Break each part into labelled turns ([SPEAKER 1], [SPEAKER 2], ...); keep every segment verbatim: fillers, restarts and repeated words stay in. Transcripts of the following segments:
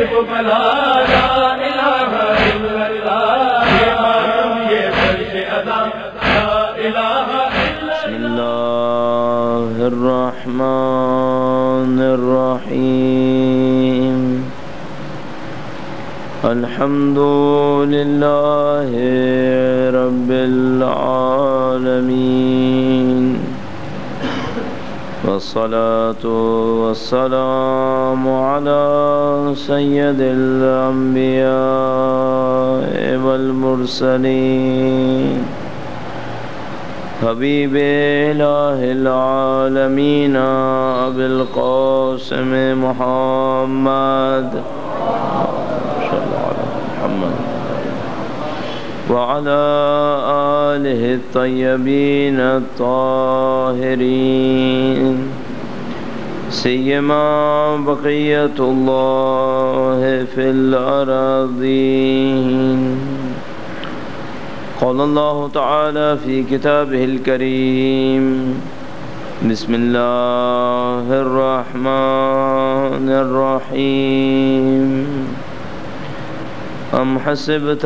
[SPEAKER 1] صرف بلا لا الہ الا اللہ، یہ معلوم یہ فرش ادا لا الہ الا
[SPEAKER 2] بسم اللہ الرحمن الرحیم، الحمد للہ رب العالمین، والصلاة والسلام على سید الانبیاء والمرسلین، حبیب الہ العالمین ابی القاسم محمد وعلى آلہ الطیبین الطاہرین، سیما بقیت اللہ فی الارضین۔ قال اللہ تعالی فی کتابہ الکریم، بسم اللہ الرحمن الرحیم، ام حسبت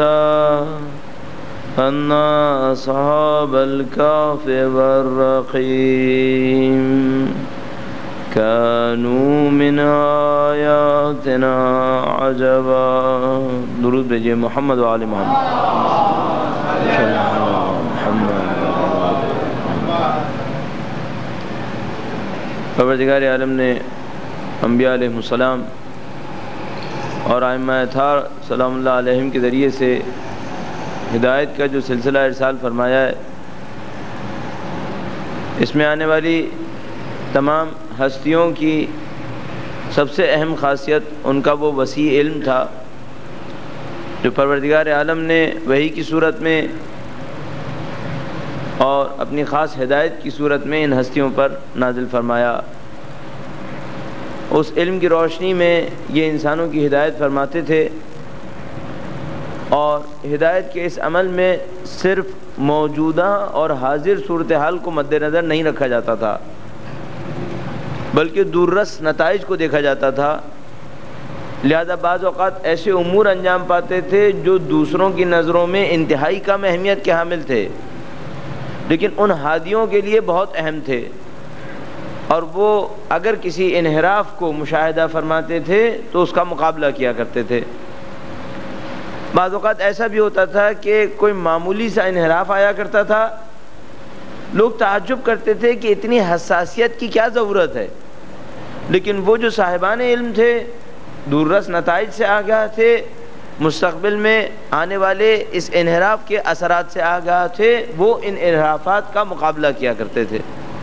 [SPEAKER 2] ان اصحاب الکهف والرقیم كانوا من آیاتنا عجبا۔ درود بھیجئے محمد و آل محمد۔ پروردگار عالم نے انبیاء علیہ السلام اور ائمہ اطہار سلام اللہ علیہم کے ذریعے سے ہدایت کا جو سلسلہ ارسال فرمایا ہے، اس میں آنے والی تمام ہستیوں کی سب سے اہم خاصیت ان کا وہ وسیع علم تھا جو پروردگار عالم نے وحی کی صورت میں اور اپنی خاص ہدایت کی صورت میں ان ہستیوں پر نازل فرمایا۔ اس علم کی روشنی میں یہ انسانوں کی ہدایت فرماتے تھے، اور ہدایت کے اس عمل میں صرف موجودہ اور حاضر صورتحال کو مد نظر نہیں رکھا جاتا تھا، بلکہ دوررس نتائج کو دیکھا جاتا تھا۔ لہذا بعض اوقات ایسے امور انجام پاتے تھے جو دوسروں کی نظروں میں انتہائی کم اہمیت کے حامل تھے، لیکن ان ہادیوں کے لیے بہت اہم تھے، اور وہ اگر کسی انحراف کو مشاہدہ فرماتے تھے تو اس کا مقابلہ کیا کرتے تھے۔ بعض اوقات ایسا بھی ہوتا تھا کہ کوئی معمولی سا انحراف آیا کرتا تھا، لوگ تعجب کرتے تھے کہ اتنی حساسیت کی کیا ضرورت ہے، لیکن وہ جو صاحبان علم تھے، دوررس نتائج سے آگاہ تھے، مستقبل میں آنے والے اس انحراف کے اثرات سے آگاہ تھے، وہ ان انحرافات کا مقابلہ کیا کرتے تھے۔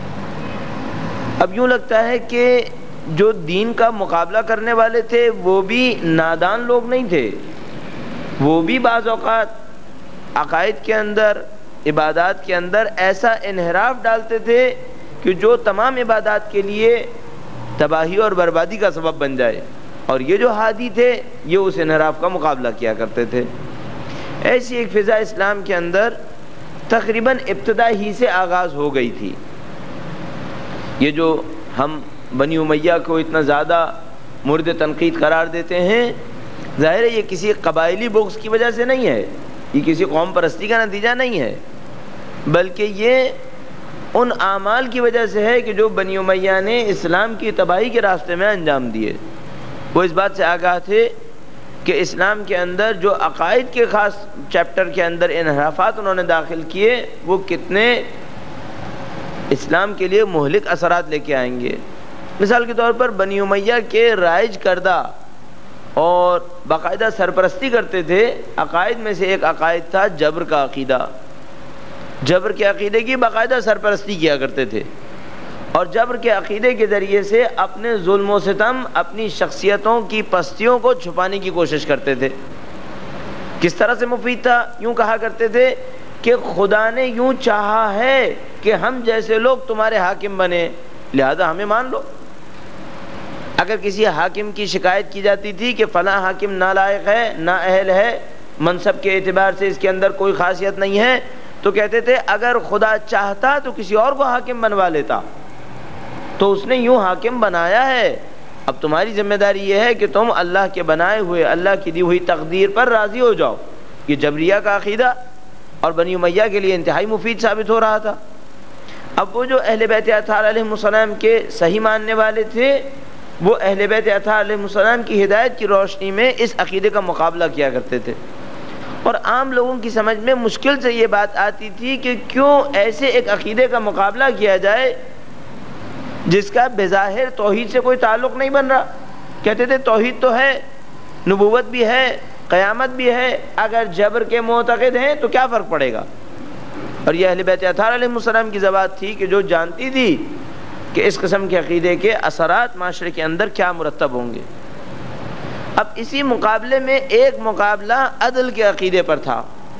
[SPEAKER 2] اب یوں لگتا ہے کہ جو دین کا مقابلہ کرنے والے تھے وہ بھی نادان لوگ نہیں تھے، وہ بھی بعض اوقات عقائد کے اندر، عبادات کے اندر ایسا انحراف ڈالتے تھے کہ جو تمام عبادات کے لیے تباہی اور بربادی کا سبب بن جائے، اور یہ جو ہادی تھے یہ اس انحراف کا مقابلہ کیا کرتے تھے۔ ایسی ایک فضا اسلام کے اندر تقریباً ابتدا ہی سے آغاز ہو گئی تھی۔ یہ جو ہم بنی امیہ کو اتنا زیادہ مورد تنقید قرار دیتے ہیں، ظاہر ہے یہ کسی قبائلی بغض کی وجہ سے نہیں ہے، یہ کسی قوم پرستی کا نتیجہ نہیں ہے، بلکہ یہ ان اعمال کی وجہ سے ہے کہ جو بنی امیہ نے اسلام کی تباہی کے راستے میں انجام دیے۔ وہ اس بات سے آگاہ تھے کہ اسلام کے اندر جو عقائد کے خاص چیپٹر کے اندر انحرافات انہوں نے داخل کیے، وہ کتنے اسلام کے لیے مہلک اثرات لے کے آئیں گے۔ مثال کے طور پر بنی امیہ کے رائج کردہ اور باقاعدہ سرپرستی کرتے تھے عقائد میں سے ایک عقائد تھا جبر کا عقیدہ۔ جبر کے عقیدے کی باقاعدہ سرپرستی کیا کرتے تھے، اور جبر کے عقیدے کے ذریعے سے اپنے ظلم و ستم، اپنی شخصیتوں کی پستیوں کو چھپانے کی کوشش کرتے تھے۔ کس طرح سے مفید تھا؟ یوں کہا کرتے تھے کہ خدا نے یوں چاہا ہے کہ ہم جیسے لوگ تمہارے حاکم بنے، لہذا ہمیں مان لو۔ اگر کسی حاکم کی شکایت کی جاتی تھی کہ فلاں حاکم نالائق ہے، نااہل ہے، منصب کے اعتبار سے اس کے اندر کوئی خاصیت نہیں ہے، تو کہتے تھے اگر خدا چاہتا تو کسی اور کو حاکم بنوا لیتا، تو اس نے یوں حاکم بنایا ہے اب تمہاری ذمہ داری یہ ہے کہ تم اللہ کے بنائے ہوئے، اللہ کی دی ہوئی تقدیر پر راضی ہو جاؤ۔ یہ جبریہ کا عقیدہ اور بنی امیہ کے لیے انتہائی مفید ثابت ہو رہا تھا۔ اب وہ جو اہل بیت اطہار علیہ السلام کے صحیح ماننے والے تھے، وہ اہل بیت اطہار علیہ السلام کی ہدایت کی روشنی میں اس عقیدے کا مقابلہ کیا کرتے تھے، اور عام لوگوں کی سمجھ میں مشکل سے یہ بات آتی تھی کہ کیوں ایسے ایک عقیدے کا مقابلہ کیا جائے جس کا بظاہر توحید سے کوئی تعلق نہیں بن رہا۔ کہتے تھے توحید تو ہے، نبوت بھی ہے، قیامت بھی ہے، اگر جبر کے معتقد ہیں تو کیا فرق پڑے گا؟ اور یہ اہل بیت اطہار علیہ السلام کی زبان تھی کہ جو جانتی تھی کہ اس قسم کے عقیدے کے اثرات معاشرے کے اندر کیا مرتب ہوں گے۔ اب اسی مقابلے میں ایک مقابلہ عدل کے عقیدے پر تھا۔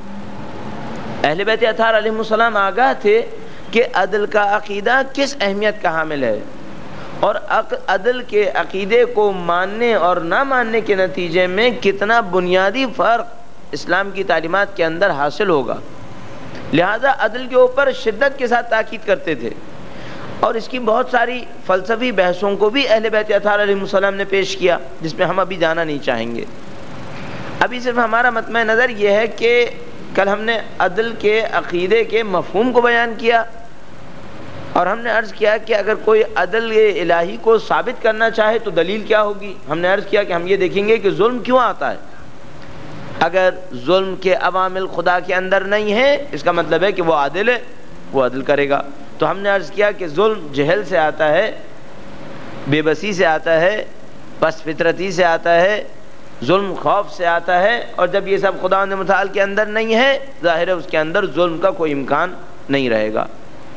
[SPEAKER 2] اہل بیت اطہار علیہ السلام آگاہ تھے کہ عدل کا عقیدہ کس اہمیت کا حامل ہے، اور عدل کے عقیدے کو ماننے اور نہ ماننے کے نتیجے میں کتنا بنیادی فرق اسلام کی تعلیمات کے اندر حاصل ہوگا۔ لہذا عدل کے اوپر شدت کے ساتھ تاکید کرتے تھے، اور اس کی بہت ساری فلسفی بحثوں کو بھی اہل بیت اطہار علیہ السلام نے پیش کیا، جس میں ہم ابھی جانا نہیں چاہیں گے۔ ابھی صرف ہمارا مطمع نظر یہ ہے کہ کل ہم نے عدل کے عقیدے کے مفہوم کو بیان کیا، اور ہم نے عرض کیا کہ اگر کوئی عدل الہی کو ثابت کرنا چاہے تو دلیل کیا ہوگی۔ ہم نے عرض کیا کہ ہم یہ دیکھیں گے کہ ظلم کیوں آتا ہے۔ اگر ظلم کے عوامل خدا کے اندر نہیں ہیں، اس کا مطلب ہے کہ وہ عادل ہے، وہ عدل کرے گا۔ تو ہم نے عرض کیا کہ ظلم جہل سے آتا ہے، بے بسی سے آتا ہے، پس فطرتی سے آتا ہے، ظلم خوف سے آتا ہے، اور جب یہ سب خدا متعال کے اندر نہیں ہے، ظاہر ہے اس کے اندر ظلم کا کوئی امکان نہیں رہے گا۔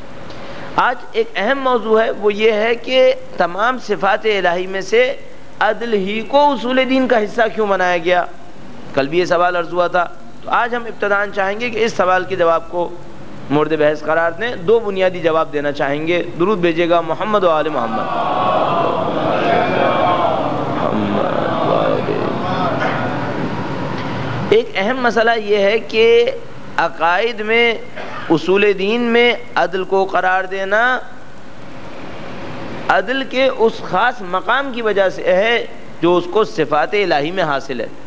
[SPEAKER 2] آج ایک اہم موضوع ہے، وہ یہ ہے کہ تمام صفات الہی میں سے عدل ہی کو اصول دین کا حصہ کیوں بنایا گیا؟ کل بھی یہ سوال عرض ہوا تھا، تو آج ہم ابتداءً چاہیں گے کہ اس سوال کے جواب کو مورد بحث قرار دیں۔ دو بنیادی جواب دینا چاہیں گے۔ درود بھیجے گا محمد و آل محمد۔ ایک اہم مسئلہ یہ ہے کہ عقائد میں، اصول دین میں عدل کو قرار دینا عدل کے اس خاص مقام کی وجہ سے ہے جو اس کو صفات الہی میں حاصل ہے۔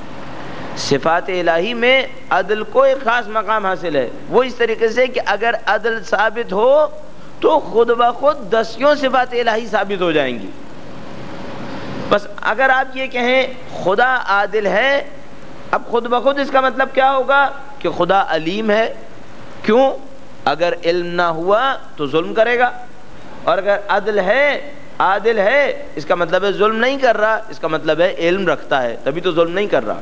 [SPEAKER 2] صفات الہی میں عدل کو ایک خاص مقام حاصل ہے، وہ اس طریقے سے کہ اگر عدل ثابت ہو تو خود بخود دسیوں صفات الہی ثابت ہو جائیں گی۔ بس اگر آپ یہ کہیں خدا عادل ہے، اب خود بخود اس کا مطلب کیا ہوگا کہ خدا علیم ہے۔ کیوں؟ اگر علم نہ ہوا تو ظلم کرے گا، اور اگر عدل ہے، عادل ہے، اس کا مطلب ہے ظلم نہیں کر رہا، اس کا مطلب ہے علم رکھتا ہے، تبھی تو ظلم نہیں کر رہا۔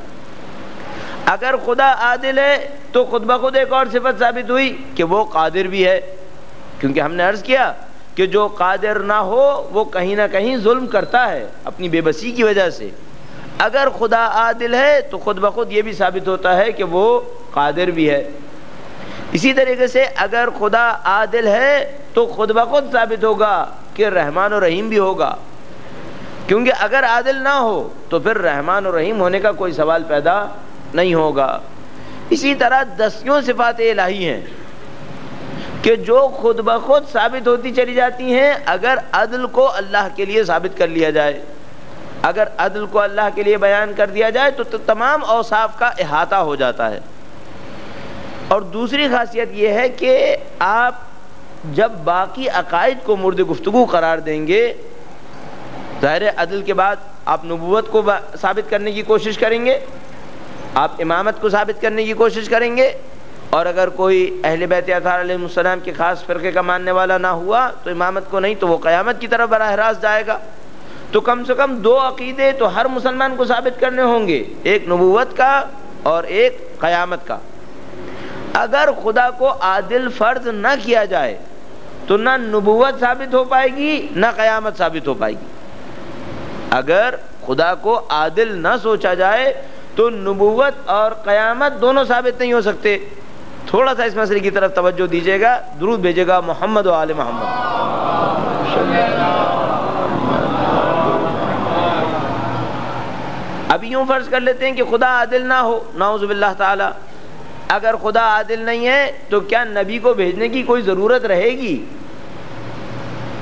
[SPEAKER 2] اگر خدا عادل ہے تو خود بخود ایک اور صفت ثابت ہوئی کہ وہ قادر بھی ہے، کیونکہ ہم نے عرض کیا کہ جو قادر نہ ہو وہ کہیں نہ کہیں ظلم کرتا ہے اپنی بے بسی کی وجہ سے۔ اگر خدا عادل ہے تو خود بخود یہ بھی ثابت ہوتا ہے کہ وہ قادر بھی ہے۔ اسی طریقے سے اگر خدا عادل ہے تو خود بخود ثابت ہوگا کہ رحمان و رحیم بھی ہوگا، کیونکہ اگر عادل نہ ہو تو پھر رحمان و رحیم ہونے کا کوئی سوال پیدا نہیں ہوگا۔ اسی طرح دسیوں صفات الہی ہیں کہ جو خود بخود ثابت ہوتی چلی جاتی ہیں اگر عدل کو اللہ کے لیے ثابت کر لیا جائے، اگر عدل کو اللہ کے لیے بیان کر دیا جائے تو تمام اوصاف کا احاطہ ہو جاتا ہے۔ اور دوسری خاصیت یہ ہے کہ آپ جب باقی عقائد کو مورد گفتگو قرار دیں گے، ظاہر عدل کے بعد آپ نبوت کو ثابت کرنے کی کوشش کریں گے، آپ امامت کو ثابت کرنے کی کوشش کریں گے، اور اگر کوئی اہل بیت اطہار علیہ السلام کے خاص فرقے کا ماننے والا نہ ہوا تو امامت کو نہیں تو وہ قیامت کی طرف براہ راست جائے گا۔ تو کم سے کم دو عقیدے تو ہر مسلمان کو ثابت کرنے ہوں گے، ایک نبوت کا اور ایک قیامت کا۔ اگر خدا کو عادل فرض نہ کیا جائے تو نہ نبوت ثابت ہو پائے گی نہ قیامت ثابت ہو پائے گی۔ اگر خدا کو عادل نہ سوچا جائے تو نبوت اور قیامت دونوں ثابت نہیں ہو سکتے۔ تھوڑا سا اس مسئلے کی طرف توجہ دیجیے گا، درود بھیجے گا محمد و آل محمد۔ اب یوں فرض کر لیتے ہیں کہ خدا عادل نہ ہو، نعوذ باللہ تعالی۔ اگر خدا عادل نہیں ہے تو کیا نبی کو بھیجنے کی کوئی ضرورت رہے گی؟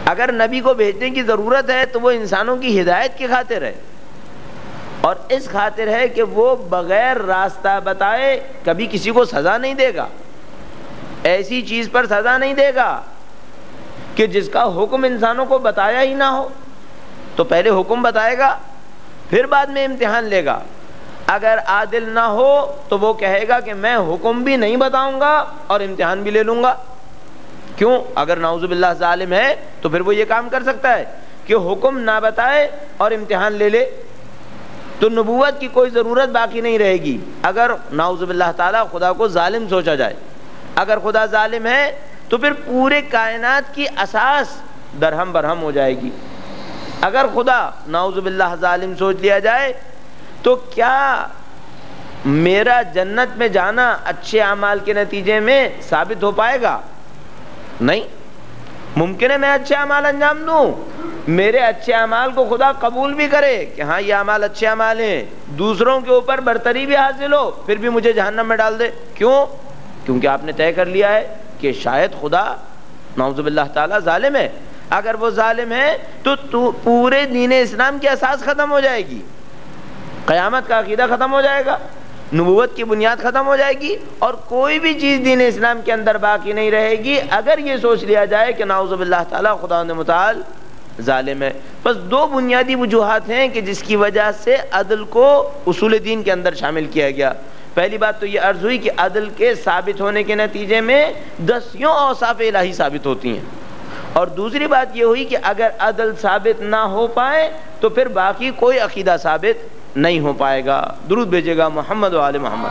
[SPEAKER 2] اگر نبی کو بھیجنے کی ضرورت ہے تو وہ انسانوں کی ہدایت کی خاطر ہے، اور اس خاطر ہے کہ وہ بغیر راستہ بتائے کبھی کسی کو سزا نہیں دے گا، ایسی چیز پر سزا نہیں دے گا کہ جس کا حکم انسانوں کو بتایا ہی نہ ہو۔ تو پہلے حکم بتائے گا، پھر بعد میں امتحان لے گا۔ اگر عادل نہ ہو تو وہ کہے گا کہ میں حکم بھی نہیں بتاؤں گا اور امتحان بھی لے لوں گا۔ کیوں؟ اگر نعوذ باللہ ظالم ہے تو پھر وہ یہ کام کر سکتا ہے کہ حکم نہ بتائے اور امتحان لے لے، تو نبوت کی کوئی ضرورت باقی نہیں رہے گی اگر نعوذ باللہ تعالیٰ خدا کو ظالم سوچا جائے۔ اگر خدا ظالم ہے تو پھر پورے کائنات کی اساس درہم برہم ہو جائے گی۔ اگر خدا نعوذ باللہ ظالم سوچ لیا جائے تو کیا میرا جنت میں جانا اچھے اعمال کے نتیجے میں ثابت ہو پائے گا؟ نہیں۔ ممکن ہے میں اچھے اعمال انجام دوں، میرے اچھے اعمال کو خدا قبول بھی کرے کہ ہاں یہ اعمال اچھے اعمال ہیں، دوسروں کے اوپر برتری بھی حاصل ہو، پھر بھی مجھے جہنم میں ڈال دے۔ کیوں؟ کیونکہ آپ نے طے کر لیا ہے کہ شاید خدا نعوذ باللہ تعالیٰ ظالم ہے۔ اگر وہ ظالم ہے تو, تو پورے دین اسلام کی اساس ختم ہو جائے گی، قیامت کا عقیدہ ختم ہو جائے گا، نبوت کی بنیاد ختم ہو جائے گی، اور کوئی بھی چیز دین اسلام کے اندر باقی نہیں رہے گی اگر یہ سوچ لیا جائے کہ نعوذ باللہ تعالیٰ خدا متعال ظالم ہے۔ بس دو بنیادی وجوہات ہیں کہ جس کی وجہ سے عدل کو اصول دین کے اندر شامل کیا گیا۔ پہلی بات تو یہ عرض ہوئی کہ عدل کے ثابت ہونے کے نتیجے میں دسیوں اوصاف الہی ثابت ہوتی ہیں، اور دوسری بات یہ ہوئی کہ اگر عدل ثابت نہ ہو پائے تو پھر باقی کوئی عقیدہ ثابت نہیں ہو پائے گا۔ درود بھیجے گا محمد و آل محمد۔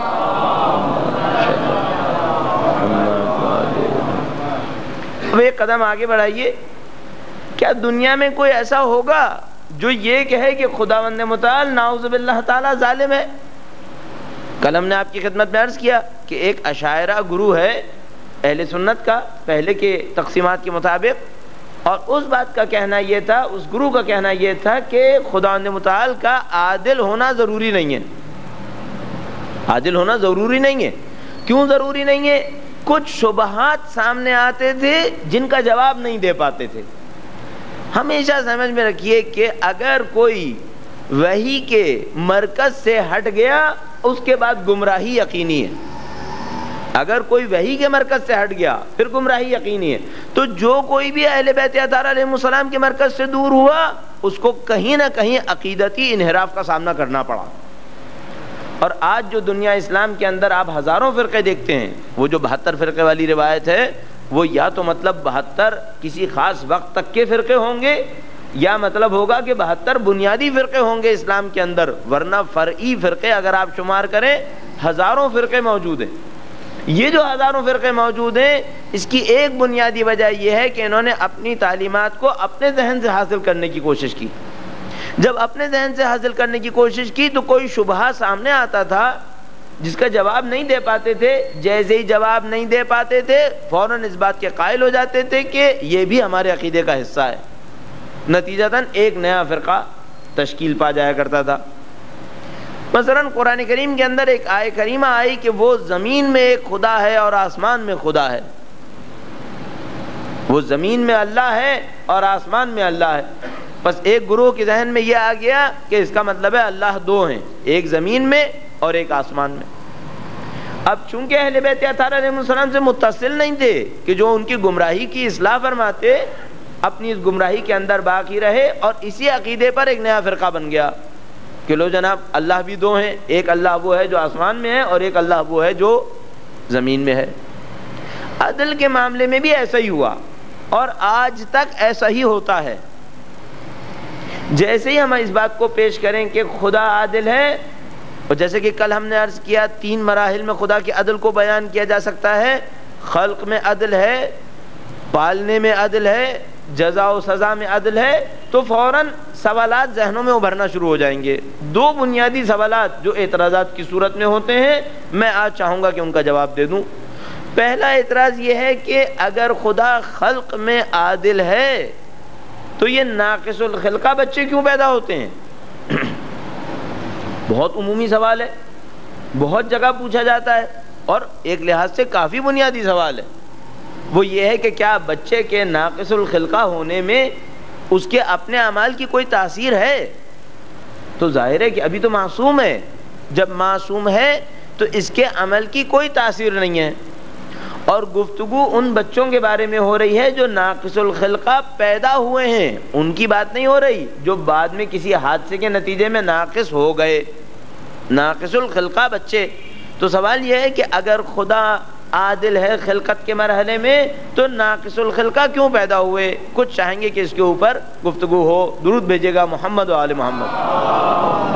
[SPEAKER 2] اب ایک قدم آگے بڑھائیے، کیا دنیا میں کوئی ایسا ہوگا جو یہ کہے کہ خداوند متعال نعوذ باللہ تعالی ظالم ہے؟ کل ہم نے آپ کی خدمت میں عرض کیا کہ ایک اشاعرہ گروہ ہے اہل سنت کا پہلے کے تقسیمات کے مطابق، اور اس بات کا کہنا یہ تھا، اس گروہ کا کہنا یہ تھا کہ خداوند متعال کا عادل ہونا ضروری نہیں ہے۔ عادل ہونا ضروری نہیں ہے۔ کیوں ضروری نہیں ہے؟ کچھ شبہات سامنے آتے تھے جن کا جواب نہیں دے پاتے تھے۔ ہمیشہ سمجھ میں رکھیے کہ اگر کوئی وحی کے مرکز سے ہٹ گیا اس کے بعد گمراہی یقینی ہے۔ اگر کوئی وحی کے مرکز سے ہٹ گیا پھر گمراہی یقینی ہے۔ تو جو کوئی بھی اہل بیت اطہار علیہ السلام کے مرکز سے دور ہوا اس کو کہیں نہ کہیں عقیدتی انحراف کا سامنا کرنا پڑا۔ اور آج جو دنیا اسلام کے اندر آپ ہزاروں فرقے دیکھتے ہیں، وہ جو بہتر فرقے والی روایت ہے وہ یا تو مطلب بہتر کسی خاص وقت تک کے فرقے ہوں گے، یا مطلب ہوگا کہ بہتر بنیادی فرقے ہوں گے اسلام کے اندر، ورنہ فرعی فرقے اگر آپ شمار کریں ہزاروں فرقے موجود ہیں۔ یہ جو ہزاروں فرقے موجود ہیں اس کی ایک بنیادی وجہ یہ ہے کہ انہوں نے اپنی تعلیمات کو اپنے ذہن سے حاصل کرنے کی کوشش کی۔ جب اپنے ذہن سے حاصل کرنے کی کوشش کی تو کوئی شبہہ سامنے آتا تھا جس کا جواب نہیں دے پاتے تھے، جیسے ہی جواب نہیں دے پاتے تھے فوراً اس بات کے قائل ہو جاتے تھے کہ یہ بھی ہمارے عقیدے کا حصہ ہے، نتیجتاً ایک نیا فرقہ تشکیل پا جایا کرتا تھا۔ مثلاً قرآن کریم کے اندر ایک آیت کریمہ آئی کہ وہ زمین میں ایک خدا ہے اور آسمان میں خدا ہے، وہ زمین میں اللہ ہے اور آسمان میں اللہ ہے۔ بس ایک گروہ کے ذہن میں یہ آ گیا کہ اس کا مطلب ہے اللہ دو ہیں، ایک زمین میں اور ایک آسمان میں۔ اب چونکہ اہل بیت اطہار علیہ السلام سے متصل نہیں تھے کہ جو ان کی گمراہی کی اصلاح فرماتے، اپنی اس گمراہی کے اندر باقی رہے اور اسی عقیدے پر ایک نیا فرقہ بن گیا کہ لو جناب اللہ بھی دو ہیں، ایک اللہ وہ ہے جو آسمان میں ہے اور ایک اللہ وہ ہے جو زمین میں ہے۔ عدل کے معاملے میں بھی ایسا ہی ہوا اور آج تک ایسا ہی ہوتا ہے۔ جیسے ہی ہم اس بات کو پیش کریں کہ خدا عادل ہے، اور جیسے کہ کل ہم نے عرض کیا تین مراحل میں خدا کے عدل کو بیان کیا جا سکتا ہے، خلق میں عدل ہے، پالنے میں عدل ہے، جزا و سزا میں عدل ہے، تو فوراً سوالات ذہنوں میں ابھرنا شروع ہو جائیں گے۔ دو بنیادی سوالات جو اعتراضات کی صورت میں ہوتے ہیں میں آج چاہوں گا کہ ان کا جواب دے دوں۔ پہلا اعتراض یہ ہے کہ اگر خدا خلق میں عادل ہے تو یہ ناقص الخلقہ بچے کیوں پیدا ہوتے ہیں؟ بہت عمومی سوال ہے، بہت جگہ پوچھا جاتا ہے اور ایک لحاظ سے کافی بنیادی سوال ہے۔ وہ یہ ہے کہ کیا بچے کے ناقص الخلقہ ہونے میں اس کے اپنے اعمال کی کوئی تاثیر ہے؟ تو ظاہر ہے کہ ابھی تو معصوم ہے. جب معصوم ہے تو اس کے عمل کی کوئی تاثیر نہیں ہے. اور گفتگو ان بچوں کے بارے میں ہو رہی ہے جو ناقص الخلقہ پیدا ہوئے ہیں، ان کی بات نہیں ہو رہی جو بعد میں کسی حادثے کے نتیجے میں ناقص ہو گئے. ناقص الخلقہ بچے. تو سوال یہ ہے کہ اگر خدا عادل ہے خلقت کے مرحلے میں تو ناقص الخلقہ کیوں پیدا ہوئے؟ کچھ چاہیں گے کہ اس کے اوپر گفتگو ہو. درود بھیجے گا محمد و آل محمد.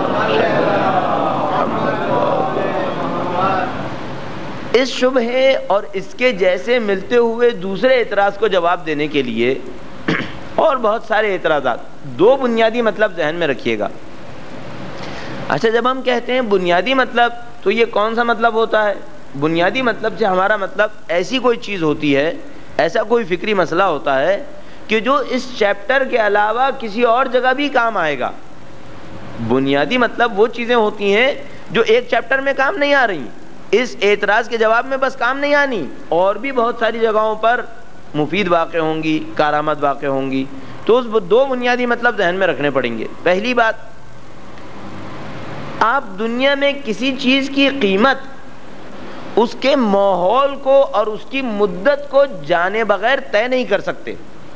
[SPEAKER 2] اس شبہے اور اس کے جیسے ملتے ہوئے دوسرے اعتراض کو جواب دینے کے لیے اور بہت سارے اعتراضات، دو بنیادی مطلب ذہن میں رکھیے گا. اچھا، جب ہم کہتے ہیں بنیادی مطلب تو یہ کون سا مطلب ہوتا ہے؟ بنیادی مطلب سے ہمارا مطلب ایسی کوئی چیز ہوتی ہے، ایسا کوئی فکری مسئلہ ہوتا ہے کہ جو اس چیپٹر کے علاوہ کسی اور جگہ بھی کام آئے گا. بنیادی مطلب وہ چیزیں ہوتی ہیں جو ایک چیپٹر میں کام نہیں آ رہی، اس اعتراض کے جواب میں بس کام نہیں آنی، اور بھی بہت ساری جگہوں پر مفید واقع ہوں گی، کارآمد واقع ہوں گی. تو اس دو بنیادی مطلب ذہن میں رکھنے پڑیں گے. پہلی بات، آپ دنیا میں کسی چیز کی قیمت اس کے ماحول کو اور اس کی مدت کو جانے بغیر طے نہیں کر سکتے.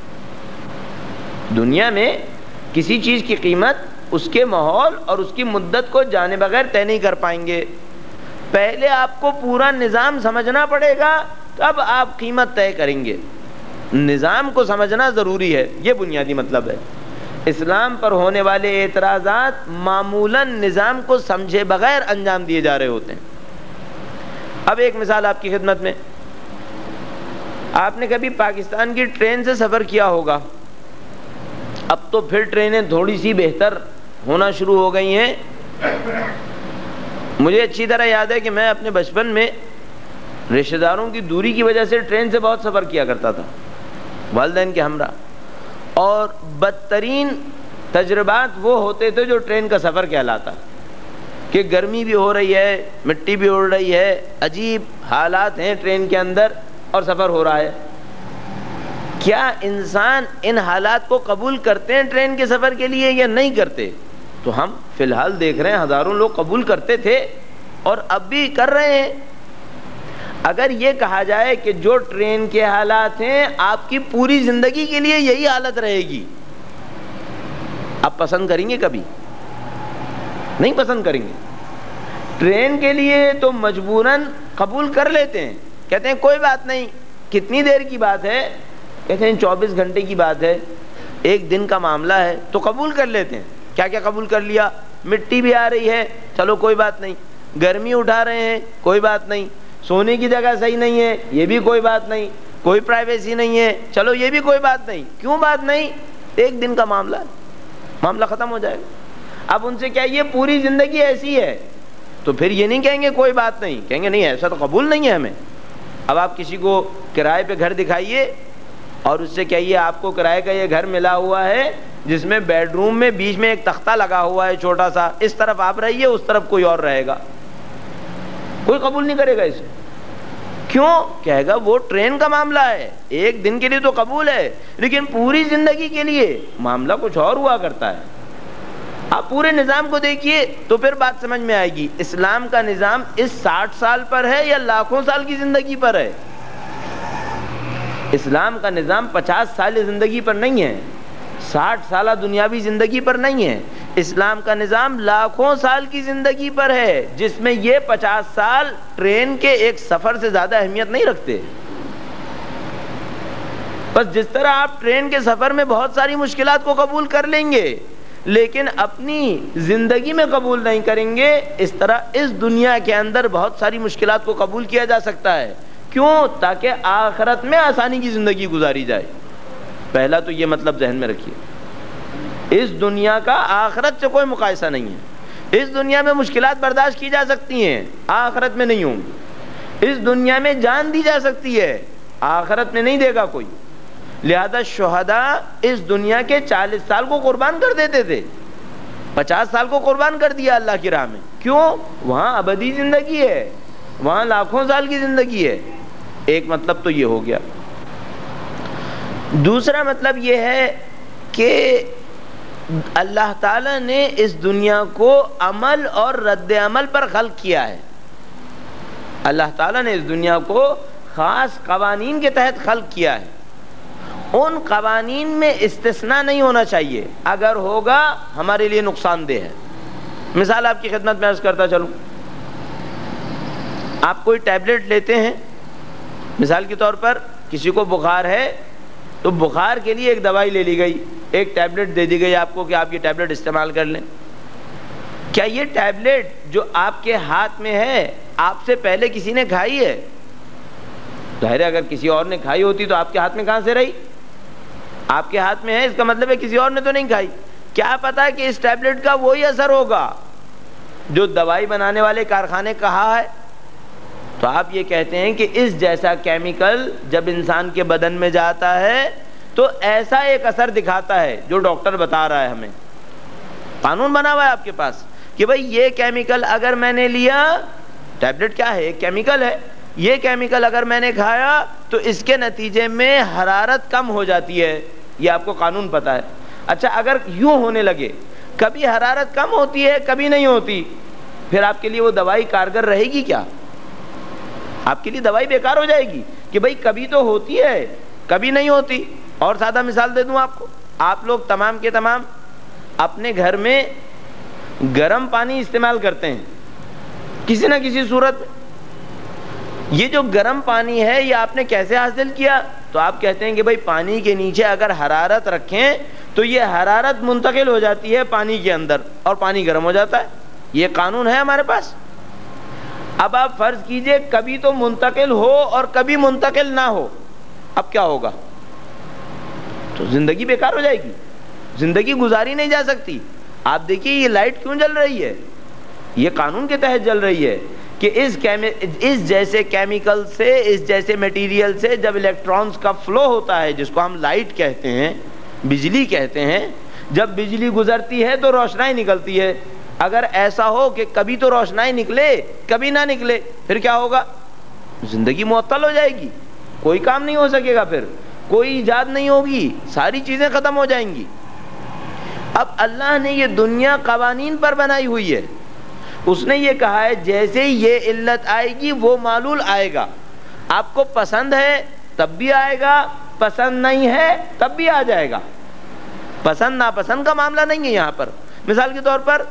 [SPEAKER 2] دنیا میں کسی چیز کی قیمت اس کے ماحول اور اس کی مدت کو جانے بغیر طے نہیں کر پائیں گے. پہلے آپ کو پورا نظام سمجھنا پڑے گا، تب آپ قیمت طے کریں گے. نظام کو سمجھنا ضروری ہے، یہ بنیادی مطلب ہے. اسلام پر ہونے والے اعتراضات معمولاً نظام کو سمجھے بغیر انجام دیے جا رہے ہوتے ہیں. اب ایک مثال آپ کی خدمت میں، آپ نے کبھی پاکستان کی ٹرین سے سفر کیا ہوگا. اب تو پھر ٹرینیں تھوڑی سی بہتر ہونا شروع ہو گئی ہیں. مجھے اچھی طرح یاد ہے کہ میں اپنے بچپن میں رشتہ داروں کی دوری کی وجہ سے ٹرین سے بہت سفر کیا کرتا تھا، والدین کے ہمراہ. اور بدترین تجربات وہ ہوتے تھے جو ٹرین کا سفر کہلاتا، کہ گرمی بھی ہو رہی ہے، مٹی بھی اڑ رہی ہے، عجیب حالات ہیں ٹرین کے اندر اور سفر ہو رہا ہے. کیا انسان ان حالات کو قبول کرتے ہیں ٹرین کے سفر کے لیے یا نہیں کرتے؟ تو ہم فی الحال دیکھ رہے ہیں ہزاروں لوگ قبول کرتے تھے اور اب بھی کر رہے ہیں. اگر یہ کہا جائے کہ جو ٹرین کے حالات ہیں آپ کی پوری زندگی کے لیے یہی حالت رہے گی، آپ پسند کریں گے؟ کبھی نہیں پسند کریں گے. ٹرین کے لیے تو مجبوراً قبول کر لیتے ہیں، کہتے ہیں کوئی بات نہیں. کتنی دیر کی بات ہے؟ کہتے ہیں چوبیس گھنٹے کی بات ہے، ایک دن کا معاملہ ہے، تو قبول کر لیتے ہیں. کیا کیا قبول کر لیا؟ مٹی بھی آ رہی ہے، چلو کوئی بات نہیں. گرمی اٹھا رہے ہیں، کوئی بات نہیں. سونے کی جگہ صحیح نہیں ہے، یہ بھی کوئی بات نہیں. کوئی پرائیویسی نہیں ہے، چلو یہ بھی کوئی بات نہیں. کیوں بات نہیں؟ ایک دن کا معاملہ ہے، معاملہ ختم ہو جائے گا. اب ان سے کیا یہ پوری زندگی ایسی ہے؟ تو پھر یہ نہیں کہیں گے کوئی بات نہیں، کہیں گے نہیں ایسا تو قبول نہیں ہے ہمیں. اب آپ کسی کو کرائے پہ گھر دکھائیے اور اس سے کہیے آپ کو کرائے کا یہ گھر ملا ہوا ہے جس میں بیڈ روم میں بیچ میں ایک تختہ لگا ہوا ہے چھوٹا سا، اس طرف آپ رہیے اس طرف کوئی اور رہے گا، کوئی قبول نہیں کرے گا اسے. کیوں؟ کہے گا وہ ٹرین کا معاملہ ہے، ایک دن کے لیے تو قبول ہے لیکن پوری زندگی کے لیے معاملہ کچھ اور ہوا کرتا ہے. آپ پورے نظام کو دیکھیے تو پھر بات سمجھ میں آئے گی. اسلام کا نظام اس ساٹھ سال پر ہے یا لاکھوں سال کی زندگی پر ہے؟ اسلام کا نظام پچاس سال زندگی پر نہیں ہے، ساٹھ سالہ دنیاوی زندگی پر نہیں ہے. اسلام کا نظام لاکھوں سال کی زندگی پر ہے، جس میں یہ پچاس سال ٹرین کے ایک سفر سے زیادہ اہمیت نہیں رکھتے. بس جس طرح آپ ٹرین کے سفر میں بہت ساری مشکلات کو قبول کر لیں گے لیکن اپنی زندگی میں قبول نہیں کریں گے، اس طرح اس دنیا کے اندر بہت ساری مشکلات کو قبول کیا جا سکتا ہے. کیوں؟ تاکہ آخرت میں آسانی کی زندگی گزاری جائے. پہلا تو یہ مطلب ذہن میں رکھیے، اس دنیا کا آخرت سے کوئی مقایسہ نہیں ہے. اس دنیا میں مشکلات برداشت کی جا سکتی ہیں، آخرت میں نہیں ہوں گی. اس دنیا میں جان دی جا سکتی ہے، آخرت میں نہیں دے گا کوئی. لہذا شہداء اس دنیا کے چالیس سال کو قربان کر دیتے تھے، پچاس سال کو قربان کر دیا اللہ کی راہ میں. کیوں؟ وہاں ابدی زندگی ہے، وہاں لاکھوں سال کی زندگی ہے. ایک مطلب تو یہ ہو گیا. دوسرا مطلب یہ ہے کہ اللہ تعالیٰ نے اس دنیا کو عمل اور رد عمل پر خلق کیا ہے. اللہ تعالیٰ نے اس دنیا کو خاص قوانین کے تحت خلق کیا ہے. ان قوانین میں استثناء نہیں ہونا چاہیے، اگر ہوگا ہمارے لیے نقصان دہ ہے. مثال آپ کی خدمت میں عرض کرتا چلوں، آپ کوئی ٹیبلٹ لیتے ہیں، مثال کے طور پر کسی کو بخار ہے تو بخار کے لیے ایک دوائی لے لی گئی، ایک ٹیبلٹ دے دی گئی آپ کو کہ آپ یہ ٹیبلٹ استعمال کر لیں. کیا یہ ٹیبلٹ جو آپ کے ہاتھ میں ہے آپ سے پہلے کسی نے کھائی ہے؟ ظاہر ہے اگر کسی اور نے کھائی ہوتی تو آپ کے ہاتھ میں کہاں سے رہی؟ آپ کے ہاتھ میں ہے، اس کا مطلب ہے کسی اور نے تو نہیں کھائی. کیا پتا کہ اس ٹیبلٹ کا وہی اثر ہوگا جو دوائی بنانے والے کارخانے کہا ہے؟ تو آپ یہ کہتے ہیں کہ اس جیسا کیمیکل جب انسان کے بدن میں جاتا ہے تو ایسا ایک اثر دکھاتا ہے جو ڈاکٹر بتا رہا ہے. ہمیں قانون بنا ہوا ہے آپ کے پاس کہ بھئی یہ کیمیکل اگر میں نے لیا، ٹیبلٹ کیا ہے؟ ایک کیمیکل ہے. یہ کیمیکل اگر میں نے کھایا تو اس کے نتیجے میں حرارت کم ہو جاتی ہے، یہ آپ کو قانون پتا ہے. اچھا اگر یوں ہونے لگے، کبھی حرارت کم ہوتی ہے کبھی نہیں ہوتی، پھر آپ کے لیے وہ دوائی کارگر رہے گی کیا؟ آپ کے لیے دوائی بیکار ہو جائے گی کہ بھئی کبھی تو ہوتی ہے کبھی نہیں ہوتی. اور سادہ مثال دے دوں آپ کو، آپ لوگ تمام کے تمام اپنے گھر میں گرم پانی استعمال کرتے ہیں کسی نہ کسی صورت میں. یہ جو گرم پانی ہے یہ آپ نے کیسے حاصل کیا؟ تو آپ کہتے ہیں کہ بھئی پانی کے نیچے اگر حرارت رکھیں تو یہ حرارت منتقل ہو جاتی ہے پانی کے اندر اور پانی گرم ہو جاتا ہے. یہ قانون ہے ہمارے پاس. اب آپ فرض کیجئے کبھی تو منتقل ہو اور کبھی منتقل نہ ہو، اب کیا ہوگا؟ تو زندگی بیکار ہو جائے گی، زندگی گزاری نہیں جا سکتی. آپ دیکھیے یہ لائٹ کیوں جل رہی ہے؟ یہ قانون کے تحت جل رہی ہے کہ اس اس جیسے کیمیکل سے، اس جیسے میٹیریل سے جب الیکٹرانز کا فلو ہوتا ہے، جس کو ہم لائٹ کہتے ہیں، بجلی کہتے ہیں، جب بجلی گزرتی ہے تو روشنائی نکلتی ہے. اگر ایسا ہو کہ کبھی تو روشنائی نکلے کبھی نہ نکلے، پھر کیا ہوگا؟ زندگی معطل ہو جائے گی، کوئی کام نہیں ہو سکے گا، پھر کوئی ایجاد نہیں ہوگی، ساری چیزیں ختم ہو جائیں گی. اب اللہ نے یہ دنیا قوانین پر بنائی ہوئی ہے. اس نے یہ کہا ہے جیسے یہ علت آئے گی وہ معلول آئے گا. آپ کو پسند ہے تب بھی آئے گا، پسند نہیں ہے تب بھی آ جائے گا. پسند ناپسند کا معاملہ نہیں ہے یہاں پر. مثال کے طور پر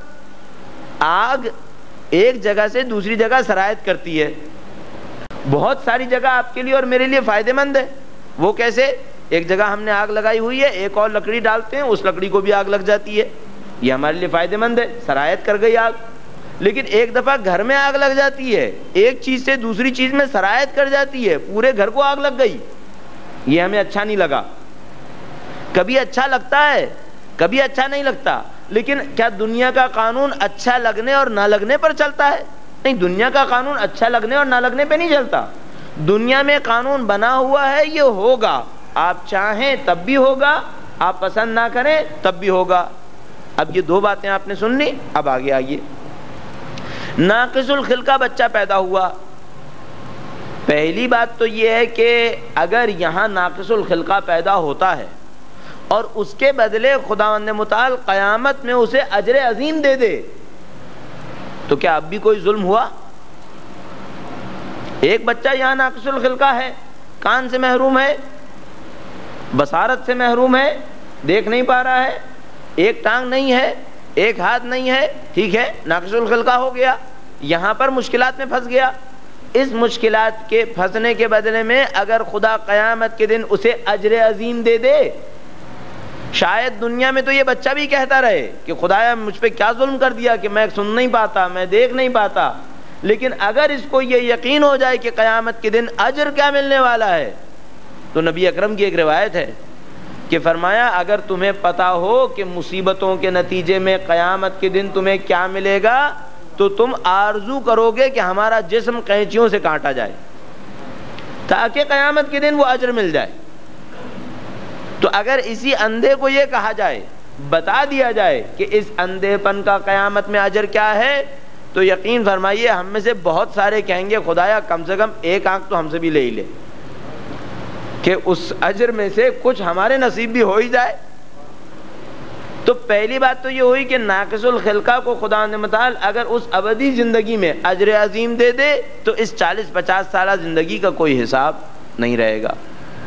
[SPEAKER 2] آگ ایک جگہ سے دوسری جگہ سرایت کرتی ہے. بہت ساری جگہ آپ کے لیے اور میرے لیے فائدہ مند ہے. وہ کیسے؟ ایک جگہ ہم نے آگ لگائی ہوئی ہے، ایک اور لکڑی ڈالتے ہیں، اس لکڑی کو بھی آگ لگ جاتی ہے. یہ ہمارے لیے فائدہ مند ہے، سرایت کر گئی آگ. لیکن ایک دفعہ گھر میں آگ لگ جاتی ہے، ایک چیز سے دوسری چیز میں سرایت کر جاتی ہے، پورے گھر کو آگ لگ گئی. یہ ہمیں اچھا نہیں لگا. کبھی اچھا لگتا ہے کبھی اچھا نہیں لگتا. لیکن کیا دنیا کا قانون اچھا لگنے اور نہ لگنے پر چلتا ہے؟ نہیں، دنیا کا قانون اچھا لگنے اور نہ لگنے پہ نہیں چلتا. دنیا میں قانون بنا ہوا ہے، یہ ہوگا. آپ چاہیں تب بھی ہوگا، آپ پسند نہ کریں تب بھی ہوگا. اب یہ دو باتیں آپ نے سن لی. اب آگے آئیے. ناقص الخلقہ بچہ پیدا ہوا. پہلی بات تو یہ ہے کہ اگر یہاں ناقص الخلقہ پیدا ہوتا ہے اور اس کے بدلے خداوند متعال قیامت میں اسے اجر عظیم دے دے تو کیا اب بھی کوئی ظلم ہوا؟ ایک بچہ یہاں ناقص الخلقہ ہے، کان سے محروم ہے، بصارت سے محروم ہے، دیکھ نہیں پا رہا ہے، ایک ٹانگ نہیں ہے، ایک ہاتھ نہیں ہے، ٹھیک ہے، ناقص الخلقہ ہو گیا، یہاں پر مشکلات میں پھنس گیا. اس مشکلات کے پھنسنے کے بدلے میں اگر خدا قیامت کے دن اسے اجر عظیم دے دے، شاید دنیا میں تو یہ بچہ بھی کہتا رہے کہ خدایا مجھ پہ کیا ظلم کر دیا کہ میں سن نہیں پاتا، میں دیکھ نہیں پاتا. لیکن اگر اس کو یہ یقین ہو جائے کہ قیامت کے دن اجر کیا ملنے والا ہے، تو نبی اکرم کی ایک روایت ہے کہ فرمایا اگر تمہیں پتا ہو کہ مصیبتوں کے نتیجے میں قیامت کے دن تمہیں کیا ملے گا تو تم آرزو کرو گے کہ ہمارا جسم قینچیوں سے کاٹا جائے تاکہ قیامت کے دن وہ اجر مل جائے. تو اگر اسی اندھے کو یہ کہا جائے، بتا دیا جائے کہ اس اندھے پن کا قیامت میں اجر کیا ہے، تو یقین فرمائیے ہم میں سے بہت سارے کہیں گے خدایا کم سے کم ایک آنکھ تو ہم سے بھی لے ہی لے. کہ اس اجر میں سے کچھ ہمارے نصیب بھی ہو ہی جائے. تو پہلی بات تو یہ ہوئی کہ ناقص الخلقہ کو خدا نے متعال اگر اس ابدی زندگی میں اجر عظیم دے دے تو اس چالیس پچاس سالہ زندگی کا کوئی حساب نہیں رہے گا.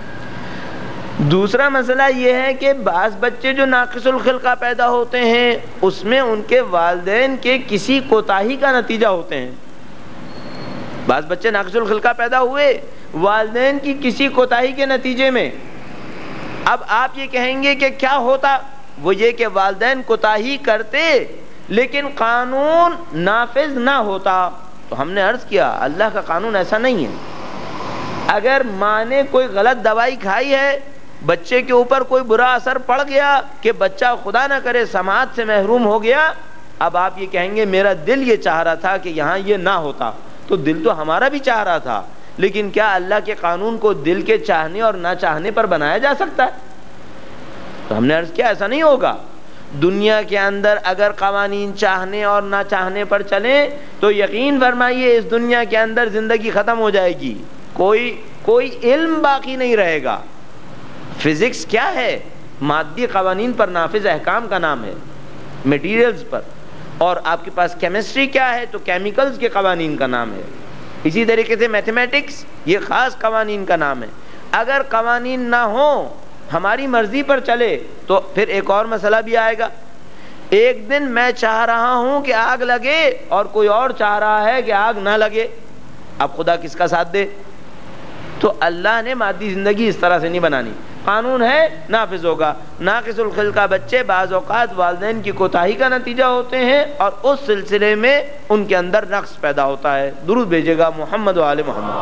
[SPEAKER 2] دوسرا مسئلہ یہ ہے کہ بعض بچے جو ناقص الخلقہ پیدا ہوتے ہیں اس میں ان کے والدین کے کسی کوتاہی کا نتیجہ ہوتے ہیں. بعض بچے ناقص الخلقہ پیدا ہوئے والدین کی کسی کوتاہی کے نتیجے میں. اب آپ یہ کہیں گے کہ کیا ہوتا؟ وہ یہ کہ والدین کوتاہی کرتے لیکن قانون نافذ نہ ہوتا. تو ہم نے عرض کیا اللہ کا قانون ایسا نہیں ہے. اگر ماں نے کوئی غلط دوائی کھائی ہے، بچے کے اوپر کوئی برا اثر پڑ گیا کہ بچہ خدا نہ کرے سماعت سے محروم ہو گیا، اب آپ یہ کہیں گے میرا دل یہ چاہ رہا تھا کہ یہاں یہ نہ ہوتا. تو دل تو ہمارا بھی چاہ رہا تھا، لیکن کیا اللہ کے قانون کو دل کے چاہنے اور نہ چاہنے پر بنایا جا سکتا ہے؟ تو ہم نے عرض کیا ایسا نہیں ہوگا. دنیا کے اندر اگر قوانین چاہنے اور نہ چاہنے پر چلیں تو یقین فرمائیے اس دنیا کے اندر زندگی ختم ہو جائے گی، کوئی کوئی علم باقی نہیں رہے گا. فزکس کیا ہے؟ مادی قوانین پر نافذ احکام کا نام ہے، میٹیریلز پر. اور آپ کے پاس کیمسٹری کیا ہے؟ تو کیمیکلز کے قوانین کا نام ہے. اسی طریقے سے میتھمیٹکس یہ خاص قوانین کا نام ہے. اگر قوانین نہ ہوں، ہماری مرضی پر چلے تو پھر ایک اور مسئلہ بھی آئے گا. ایک دن میں چاہ رہا ہوں کہ آگ لگے اور کوئی اور چاہ رہا ہے کہ آگ نہ لگے، اب خدا کس کا ساتھ دے؟ تو اللہ نے مادی زندگی اس طرح سے نہیں بنانی. قانون ہے نافذ ہوگا. ناقص الخلقہ بچے بعض اوقات والدین کی کوتاہی کا نتیجہ ہوتے ہیں اور اس سلسلے میں ان کے اندر نقص پیدا ہوتا ہے. درود بھیجے گا محمد و آل محمد.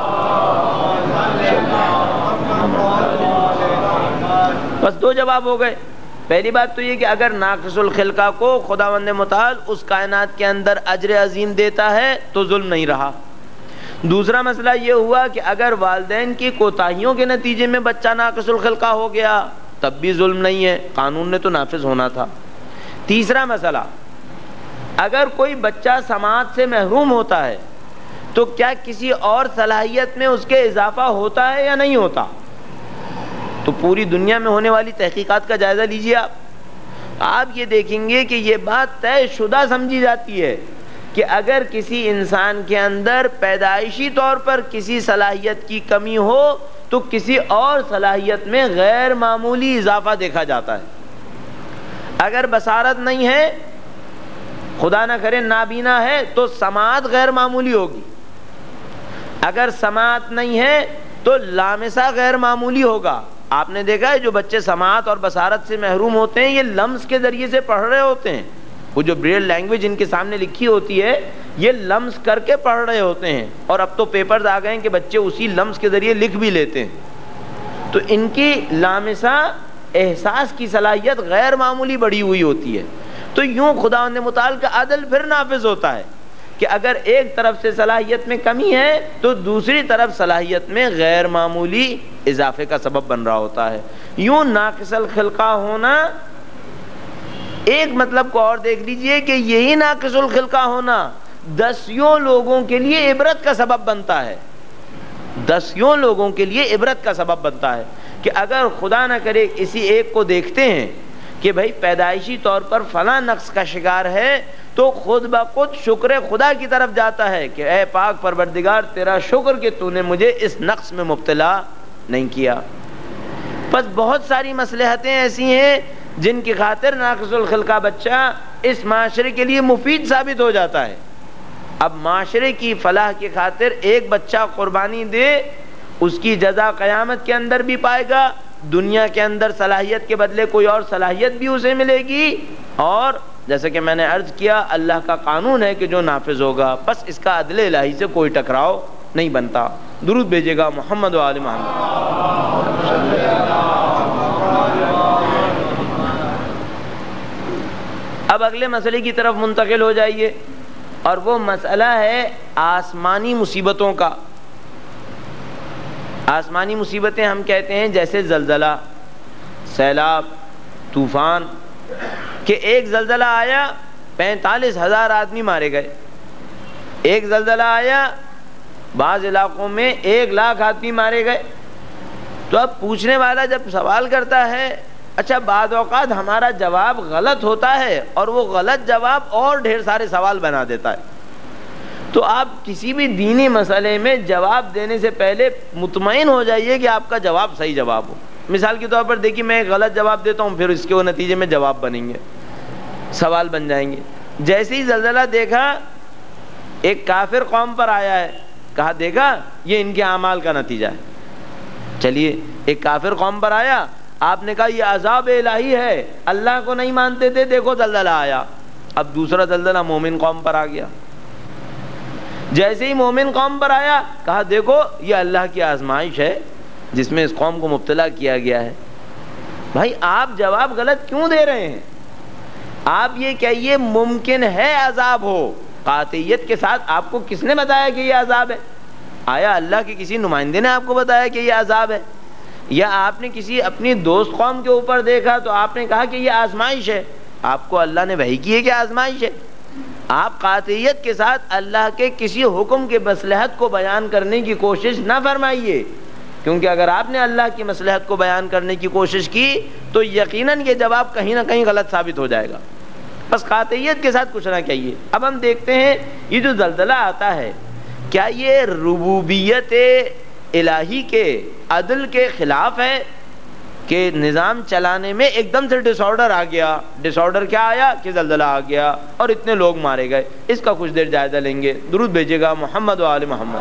[SPEAKER 2] بس دو جواب ہو گئے. پہلی بات تو یہ کہ اگر ناقص الخلقہ کو خداوند متعال اس کائنات کے اندر اجر عظیم دیتا ہے تو ظلم نہیں رہا. دوسرا مسئلہ یہ ہوا کہ اگر والدین کی کوتاہیوں کے نتیجے میں بچہ ناقص الخلقہ ہو گیا تب بھی ظلم نہیں ہے، قانون نے تو نافذ ہونا تھا. تیسرا مسئلہ، اگر کوئی بچہ سماعت سے محروم ہوتا ہے تو کیا کسی اور صلاحیت میں اس کے اضافہ ہوتا ہے یا نہیں ہوتا؟ تو پوری دنیا میں ہونے والی تحقیقات کا جائزہ لیجیے. آپ آپ یہ دیکھیں گے کہ یہ بات طے شدہ سمجھی جاتی ہے کہ اگر کسی انسان کے اندر پیدائشی طور پر کسی صلاحیت کی کمی ہو تو کسی اور صلاحیت میں غیر معمولی اضافہ دیکھا جاتا ہے. اگر بصارت نہیں ہے، خدا نہ کرے نابینا ہے، تو سماعت غیر معمولی ہوگی. اگر سماعت نہیں ہے تو لامسہ غیر معمولی ہوگا. آپ نے دیکھا ہے جو بچے سماعت اور بصارت سے محروم ہوتے ہیں یہ لمس کے ذریعے سے پڑھ رہے ہوتے ہیں. وہ جو بریل لینگویج ان کے سامنے لکھی ہوتی ہے یہ لمس کر کے پڑھ رہے ہوتے ہیں. اور اب تو پیپرز آ گئے ہیں کہ بچے اسی لمس کے ذریعے لکھ بھی لیتے ہیں. تو ان کی لامسہ احساس کی صلاحیت غیر معمولی بڑھی ہوئی ہوتی ہے. تو یوں خداوند متعال کا عدل پھر نافذ ہوتا ہے کہ اگر ایک طرف سے صلاحیت میں کمی ہے تو دوسری طرف صلاحیت میں غیر معمولی اضافے کا سبب بن رہا ہوتا ہے. یوں ناقص الخلقہ ہونا، ایک مطلب کو اور دیکھ لیجئے کہ یہی ناقص الخلقہ ہونا دسیوں لوگوں کے لیے عبرت کا سبب بنتا ہے. دسیوں لوگوں کے لیے عبرت کا سبب بنتا ہے کہ اگر خدا نہ کرے اسی ایک کو دیکھتے ہیں کہ بھائی پیدائشی طور پر فلاں نقص کا شکار ہے تو خود بخود شکر خدا کی طرف جاتا ہے کہ اے پاک پروردگار تیرا شکر کہ تو نے مجھے اس نقص میں مبتلا نہیں کیا. بس بہت ساری مصلحتیں ایسی ہیں جن کی خاطر ناقص الخلقہ بچہ اس معاشرے کے لیے مفید ثابت ہو جاتا ہے. اب معاشرے کی فلاح کی خاطر ایک بچہ قربانی دے، اس کی جزا قیامت کے اندر بھی پائے گا، دنیا کے اندر صلاحیت کے بدلے کوئی اور صلاحیت بھی اسے ملے گی. اور جیسے کہ میں نے عرض کیا اللہ کا قانون ہے کہ جو نافذ ہوگا، بس اس کا عدل الہی سے کوئی ٹکراؤ نہیں بنتا. درود بھیجے گا محمد و آل محمد. اب اگلے مسئلے کی طرف منتقل ہو جائیے اور وہ مسئلہ ہے آسمانی مصیبتوں کا. آسمانی مصیبتیں ہم کہتے ہیں جیسے زلزلہ، سیلاب، طوفان. کہ ایک زلزلہ آیا پینتالیس ہزار آدمی مارے گئے. ایک زلزلہ آیا بعض علاقوں میں ایک لاکھ آدمی مارے گئے. تو اب پوچھنے والا جب سوال کرتا ہے، اچھا بعض اوقات ہمارا جواب غلط ہوتا ہے اور وہ غلط جواب اور ڈھیر سارے سوال بنا دیتا ہے، تو آپ کسی بھی دینی مسئلے میں جواب دینے سے پہلے مطمئن ہو جائیے کہ آپ کا جواب صحیح جواب ہو۔ مثال کے طور پر دیکھیے، میں ایک غلط جواب دیتا ہوں، پھر اس کے نتیجے میں جواب بنیں گے، سوال بن جائیں گے۔ جیسے ہی زلزلہ دیکھا، ایک کافر قوم پر آیا ہے، کہا دیکھا یہ ان کے اعمال کا نتیجہ ہے۔ چلیے، ایک کافر قوم پر آیا، آپ نے کہا یہ عذاب الہی ہے، اللہ کو نہیں مانتے تھے، دیکھو زلزلہ آیا۔ اب دوسرا زلزلہ مومن قوم پر آ گیا۔ جیسے ہی مومن قوم پر آیا، کہا دیکھو یہ اللہ کی آزمائش ہے جس میں اس قوم کو مبتلا کیا گیا ہے۔ بھائی آپ جواب غلط کیوں دے رہے ہیں؟ آپ یہ کہیے ممکن ہے عذاب ہو، قاطعیت کے ساتھ آپ کو کس نے بتایا کہ یہ عذاب ہے؟ آیا اللہ کے کسی نمائندے نے آپ کو بتایا کہ یہ عذاب ہے؟ یا آپ نے کسی اپنی دوست قوم کے اوپر دیکھا تو آپ نے کہا کہ یہ آزمائش ہے؟ آپ کو اللہ نے وحی کی ہے کہ آزمائش ہے؟ آپ قاطعیت کے ساتھ اللہ کے کسی حکم کے مصلحت کو بیان کرنے کی کوشش نہ فرمائیے، کیونکہ اگر آپ نے اللہ کی مصلحت کو بیان کرنے کی کوشش کی تو یقیناً یہ جواب کہیں نہ کہیں غلط ثابت ہو جائے گا۔ بس قاطعیت کے ساتھ کچھ نہ کہیے۔ اب ہم دیکھتے ہیں یہ جو زلزلہ آتا ہے، کیا یہ ربوبیت الہی کے عدل کے خلاف ہے کہ نظام چلانے میں ایک دم سے ڈس آرڈر آ گیا؟ ڈس آرڈر کیا آیا کہ زلزلہ آ گیا اور اتنے لوگ مارے گئے۔ اس کا کچھ دیر جائزہ لیں گے۔ درود بھیجے گا محمد و آل محمد۔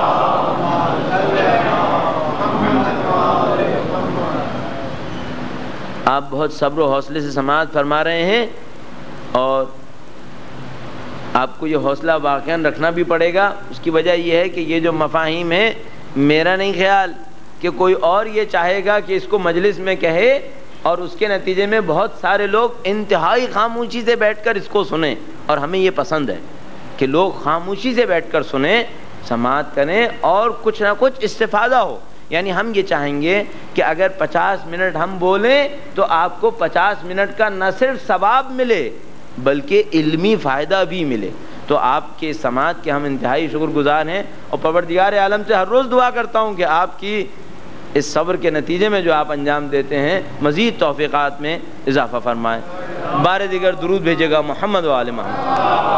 [SPEAKER 2] آپ بہت صبر و حوصلے سے سماعت فرما رہے ہیں، اور آپ کو یہ حوصلہ واقعاً رکھنا بھی پڑے گا۔ اس کی وجہ یہ ہے کہ یہ جو مفاہیم ہیں، میرا نہیں خیال کہ کوئی اور یہ چاہے گا کہ اس کو مجلس میں کہے اور اس کے نتیجے میں بہت سارے لوگ انتہائی خاموشی سے بیٹھ کر اس کو سنیں، اور ہمیں یہ پسند ہے کہ لوگ خاموشی سے بیٹھ کر سنیں، سماعت کریں اور کچھ نہ کچھ استفادہ ہو۔ یعنی ہم یہ چاہیں گے کہ اگر پچاس منٹ ہم بولیں تو آپ کو پچاس منٹ کا نہ صرف ثواب ملے بلکہ علمی فائدہ بھی ملے۔ تو آپ کے سماعت کے ہم انتہائی شکر گزار ہیں، اور پروردگار عالم سے ہر روز دعا کرتا ہوں کہ آپ کی اس صبر کے نتیجے میں جو آپ انجام دیتے ہیں مزید توفیقات میں اضافہ فرمائیں۔ بار دیگر درود بھیجے گا محمد و آل محمد۔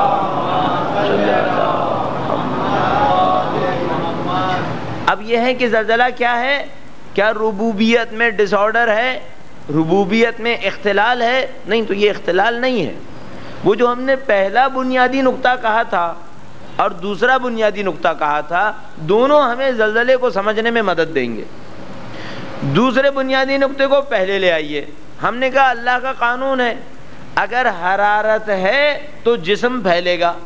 [SPEAKER 2] اب یہ ہے کہ زلزلہ کیا ہے؟ کیا ربوبیت میں ڈس آرڈر ہے؟ ربوبیت میں اختلال ہے؟ نہیں، تو یہ اختلال نہیں ہے۔ وہ جو ہم نے پہلا بنیادی نقطہ کہا تھا اور دوسرا بنیادی نقطہ کہا تھا، دونوں ہمیں زلزلے کو سمجھنے میں مدد دیں گے۔ دوسرے بنیادی نقطے کو پہلے لے آئیے۔ ہم نے کہا اللہ کا قانون ہے، اگر حرارت ہے تو جسم پھیلے گا،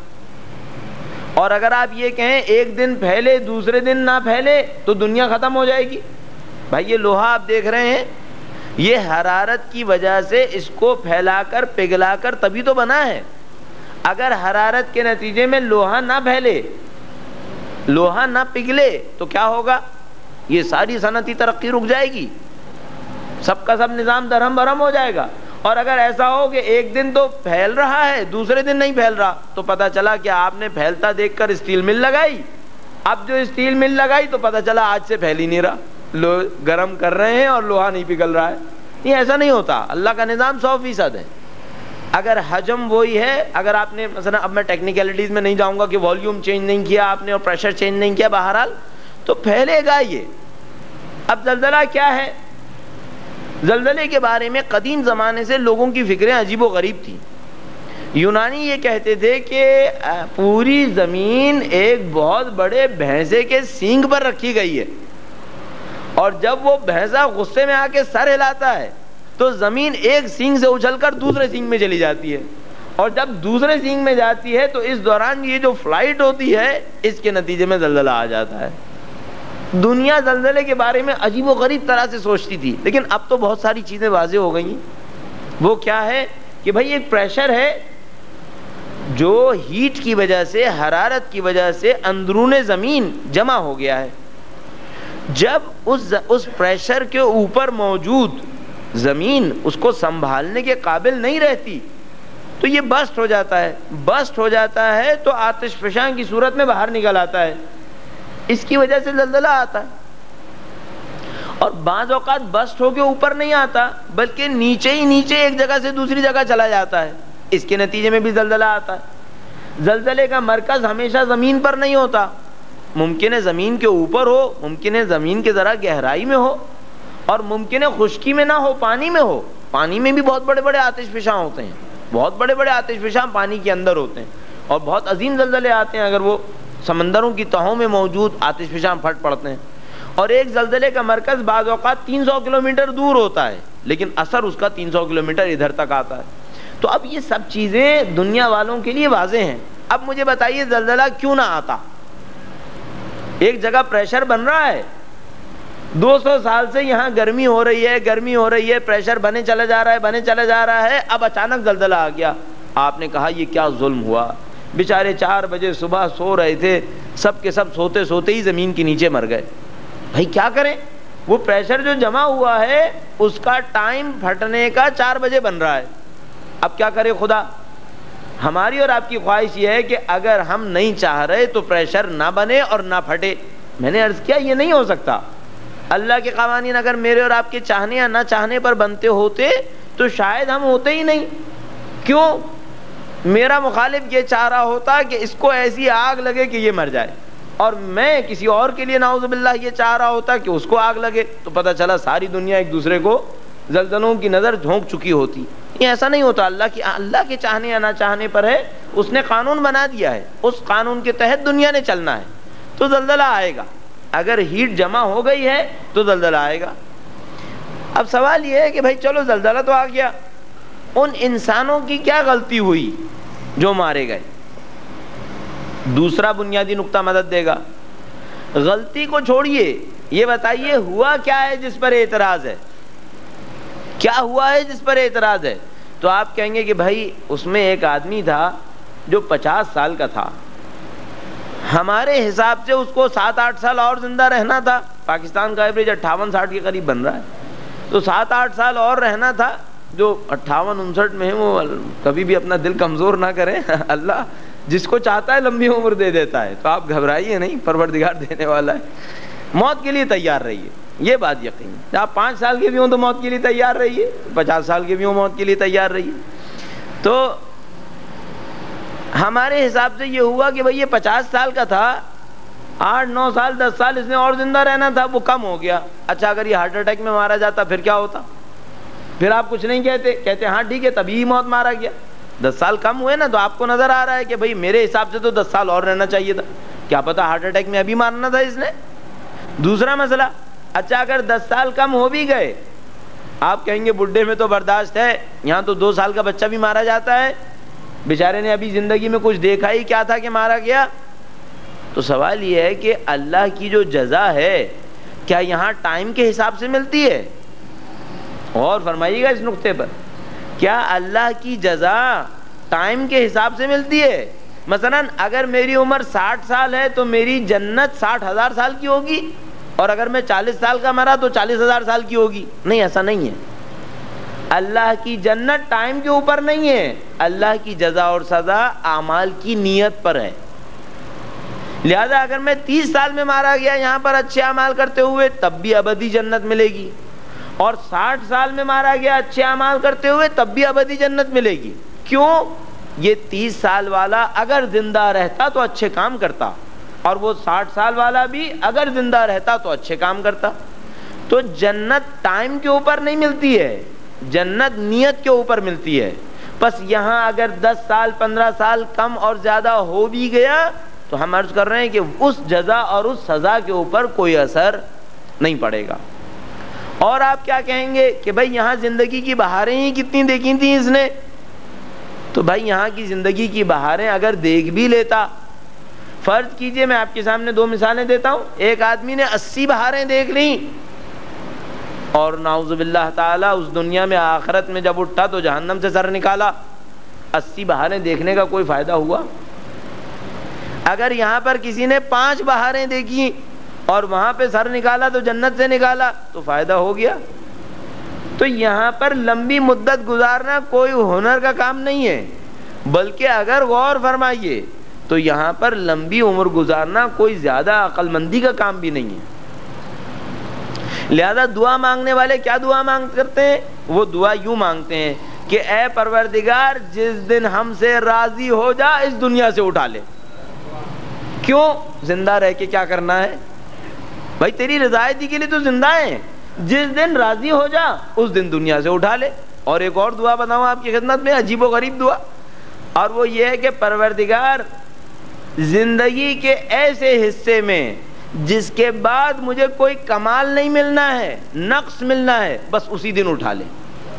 [SPEAKER 2] اور اگر آپ یہ کہیں ایک دن پھیلے دوسرے دن نہ پھیلے تو دنیا ختم ہو جائے گی۔ بھائی یہ لوہا آپ دیکھ رہے ہیں، یہ حرارت کی وجہ سے اس کو پھیلا کر پگھلا کر تبھی تو بنا ہے۔ اگر حرارت کے نتیجے میں لوہا نہ پھیلے، لوہا نہ پگھلے تو کیا ہوگا؟ یہ ساری صنعتی ترقی رک جائے گی، سب کا سب نظام درہم برہم ہو جائے گا۔ اور اگر ایسا ہو کہ ایک دن تو پھیل رہا ہے دوسرے دن نہیں پھیل رہا، تو پتہ چلا کہ آپ نے پھیلتا دیکھ کر اسٹیل مل لگائی، اب جو اسٹیل مل لگائی تو پتہ چلا آج سے پھیل ہی نہیں رہا، لو گرم کر رہے ہیں اور لوہا نہیں پگھل رہا ہے۔ یہ ایسا نہیں ہوتا، اللہ کا نظام سو فیصد ہے۔ اگر حجم وہی ہے، اگر آپ نے مثلا، اب میں ٹیکنیکلٹیز میں نہیں جاؤں گا کہ والیوم چینج نہیں کیا آپ نے اور پریشر چینج نہیں کیا، بہرحال تو پھیلے گا یہ۔ اب زلزلہ کیا ہے؟ زلزلے کے بارے میں قدیم زمانے سے لوگوں کی فکریں عجیب و غریب تھیں۔ یونانی یہ کہتے تھے کہ پوری زمین ایک بہت بڑے بھینسے کے سینگ پر رکھی گئی ہے، اور جب وہ بھینسا غصے میں آ کے سر ہلاتا ہے تو زمین ایک سینگ سے اچھل کر دوسرے سینگ میں چلی جاتی ہے، اور جب دوسرے سینگ میں جاتی ہے تو اس دوران یہ جو فلائٹ ہوتی ہے اس کے نتیجے میں زلزلہ آ جاتا ہے۔ دنیا زلزلے کے بارے میں عجیب و غریب طرح سے سوچتی تھی، لیکن اب تو بہت ساری چیزیں واضح ہو گئی ہیں۔ وہ کیا ہے کہ بھائی ایک پریشر ہے جو ہیٹ کی وجہ سے، حرارت کی وجہ سے اندرون زمین جمع ہو گیا ہے۔ جب اس اس پریشر کے اوپر موجود زمین اس کو سنبھالنے کے قابل نہیں رہتی تو یہ بسٹ ہو جاتا ہے، بسٹ ہو جاتا ہے تو آتش فشاں کی صورت میں باہر نکل آتا ہے، اس کی وجہ سے زلزلہ آتا ہے۔ اور بعض اوقات بسٹ ہو کے اوپر نہیں آتا بلکہ نیچے ہی نیچے ایک جگہ سے دوسری جگہ چلا جاتا ہے، اس کے نتیجے میں بھی زلزلہ آتا ہے۔ زلزلے کا مرکز ہمیشہ زمین پر نہیں ہوتا، ممکن ہے زمین کے اوپر ہو، ممکن ہے زمین کے ذرا گہرائی میں ہو، اور ممکن ہے خشکی میں نہ ہو، پانی میں ہو۔ پانی میں بھی بہت بڑے بڑے آتش فشاں ہوتے ہیں، بہت بڑے بڑے آتش فشاں پانی کے اندر ہوتے ہیں، اور بہت عظیم زلزلے آتے ہیں اگر وہ سمندروں کی تہوں میں موجود آتش فشاں پھٹ پڑتے ہیں۔ اور ایک زلزلے کا مرکز بعض اوقات تین سو کلومیٹر دور ہوتا ہے لیکن اثر اس کا تین سو کلومیٹر ادھر تک آتا ہے۔ تو اب یہ سب چیزیں دنیا والوں کے لیے واضح ہیں۔ اب مجھے بتائیے زلزلہ کیوں نہ آتا؟ ایک جگہ پریشر بن رہا ہے، دو سو سال سے یہاں گرمی ہو رہی ہے، گرمی ہو رہی ہے، پریشر بنے چلا جا رہا ہے، بنے چلا جا رہا ہے، اب اچانک زلزلہ آ گیا۔ آپ نے کہا یہ کیا ظلم ہوا، بیچارے چار بجے صبح سو رہے تھے، سب کے سب سوتے سوتے ہی زمین کے نیچے مر گئے۔ بھائی کیا کریں، وہ پریشر جو جمع ہوا ہے اس کا ٹائم پھٹنے کا چار بجے بن رہا ہے، اب کیا کرے خدا؟ ہماری اور آپ کی خواہش یہ ہے کہ اگر ہم نہیں چاہ رہے تو پریشر نہ بنے اور نہ پھٹے۔ میں نے عرض کیا یہ نہیں ہو سکتا۔ اللہ کے قوانین اگر میرے اور آپ کے چاہنے یا نہ چاہنے پر بنتے ہوتے تو شاید ہم ہوتے ہی نہیں۔ کیوں؟ میرا مخالف یہ چاہ رہا ہوتا کہ اس کو ایسی آگ لگے کہ یہ مر جائے، اور میں کسی اور کے لیے نعوذ باللہ یہ چاہ رہا ہوتا کہ اس کو آگ لگے، تو پتہ چلا ساری دنیا ایک دوسرے کو زلزلوں کی نظر جھونک چکی ہوتی۔ یہ ایسا نہیں ہوتا، اللہ کی اللہ کے چاہنے یا نہ چاہنے پر ہے، اس نے قانون بنا دیا ہے، اس قانون کے تحت دنیا نے چلنا ہے، تو زلزلہ آئے گا۔ اگر ہیٹ جمع ہو گئی ہے تو زلزلہ آئے گا۔ اب سوال یہ ہے کہ بھائی چلو زلزلہ تو آ گیا، ان انسانوں کی کیا غلطی ہوئی جو مارے گئے؟ دوسرا بنیادی نقطہ مدد دے گا۔ غلطی کو چھوڑیے، یہ بتائیے ہوا کیا ہے جس پر اعتراض ہے؟ کیا ہوا ہے جس پر اعتراض ہے؟ تو آپ کہیں گے کہ بھائی اس میں ایک آدمی تھا جو پچاس سال کا تھا، ہمارے حساب سے اس کو سات آٹھ سال اور زندہ رہنا تھا، پاکستان کا ایوریج اٹھاون ساٹھ کے قریب بن رہا ہے، تو سات آٹھ سال اور رہنا تھا۔ جو اٹھاون انسٹھ میں ہے وہ کبھی بھی اپنا دل کمزور نہ کرے، اللہ جس کو چاہتا ہے لمبی عمر دے دیتا ہے، تو آپ گھبرائیے نہیں، پروردگار دینے والا ہے۔ موت کے لیے تیار رہیے، یہ بات یقین ہے۔ آپ پانچ سال کے بھی ہوں تو موت کے لیے تیار رہیے، پچاس سال کے بھی ہوں موت کے لیے تیار رہیے۔ تو ہمارے حساب سے یہ ہوا کہ بھئی یہ پچاس سال کا تھا، آٹھ نو سال دس سال اس نے اور زندہ رہنا تھا، وہ کم ہو گیا۔ اچھا اگر یہ ہارٹ اٹیک میں مارا جاتا پھر کیا ہوتا؟ پھر آپ کچھ نہیں کہتے، کہتے ہاں ٹھیک ہے تبھی موت مارا گیا، دس سال کم ہوئے نا، تو آپ کو نظر آ رہا ہے کہ بھئی میرے حساب سے تو دس سال اور رہنا چاہیے تھا، کیا پتا ہارٹ اٹیک میں ابھی مارنا تھا اس نے۔ دوسرا مسئلہ، اچھا اگر دس سال کم ہو بھی گئے، آپ کہیں گے بڈھے میں تو برداشت ہے، یہاں تو دو سال کا بچہ بھی مارا جاتا ہے، بیچارے نے ابھی زندگی میں کچھ دیکھا ہی کیا تھا کہ مارا گیا۔ تو سوال یہ ہے کہ اللہ کی جو جزا ہے کیا یہاں ٹائم کے حساب سے ملتی ہے؟ اور فرمائیے گا اس نقطے پر، کیا اللہ کی جزا ٹائم کے حساب سے ملتی ہے؟ مثلا اگر میری عمر ساٹھ سال ہے تو میری جنت ساٹھ ہزار سال کی ہوگی، اور اگر میں چالیس سال کا مرا تو چالیس ہزار سال کی ہوگی؟ نہیں، ایسا نہیں ہے۔ اللہ کی جنت ٹائم کے اوپر نہیں ہے، اللہ کی جزا اور سزا اعمال کی نیت پر ہے۔ لہذا اگر میں تیس سال میں مارا گیا یہاں پر اچھے اعمال کرتے ہوئے تب بھی ابدی جنت ملے گی، اور ساٹھ سال میں مارا گیا اچھے اعمال کرتے ہوئے تب بھی ابدی جنت ملے گی۔ کیوں؟ یہ تیس سال والا اگر زندہ رہتا تو اچھے کام کرتا، اور وہ ساٹھ سال والا بھی اگر زندہ رہتا تو اچھے کام کرتا۔ تو جنت ٹائم کے اوپر نہیں ملتی ہے، جنت نیت کے اوپر ملتی ہے۔ بس یہاں اگر دس سال پندرہ سال کم اور زیادہ ہو بھی گیا تو ہم عرض کر رہے ہیں کہ اس جزا اور اس سزا کے اوپر کوئی اثر نہیں پڑے گا۔ اور آپ کیا کہیں گے کہ بھائی یہاں زندگی کی بہاریں ہی کتنی دیکھی تھیں اس نے؟ تو بھائی یہاں کی زندگی کی بہاریں اگر دیکھ بھی لیتا، فرض کیجئے میں آپ کے سامنے دو مثالیں دیتا ہوں، ایک آدمی نے اسی بہاریں دیکھ لیں اور نعوذ باللہ تعالی اس دنیا میں آخرت میں جب اٹھا تو جہنم سے سر نکالا، اسی بہاریں دیکھنے کا کوئی فائدہ ہوا؟ اگر یہاں پر کسی نے پانچ بہاریں دیکھی اور وہاں پہ سر نکالا تو جنت سے نکالا تو فائدہ ہو گیا؟ تو یہاں پر لمبی مدت گزارنا کوئی ہنر کا کام نہیں ہے، بلکہ اگر غور فرمائیے تو یہاں پر لمبی عمر گزارنا کوئی زیادہ عقل مندی کا کام بھی نہیں ہے۔ لہذا دعا مانگنے والے کیا دعا مانگ کرتے ہیں؟ وہ دعا یوں مانگتے ہیں کہ اے پروردگار جس دن ہم سے راضی ہو جا اس دنیا سے اٹھا لے۔ کیوں؟ زندہ رہ کے کیا کرنا ہے بھائی؟ تیری رضایتی کے لیے تو زندہ ہیں، جس دن راضی ہو جا اس دن دنیا سے اٹھا لے۔ اور ایک اور دعا بتاؤں آپ کی خدمت میں، عجیب و غریب دعا، اور وہ یہ ہے کہ پروردگار زندگی کے ایسے حصے میں جس کے بعد مجھے کوئی کمال نہیں ملنا ہے، نقص ملنا ہے، بس اسی دن اٹھا لے۔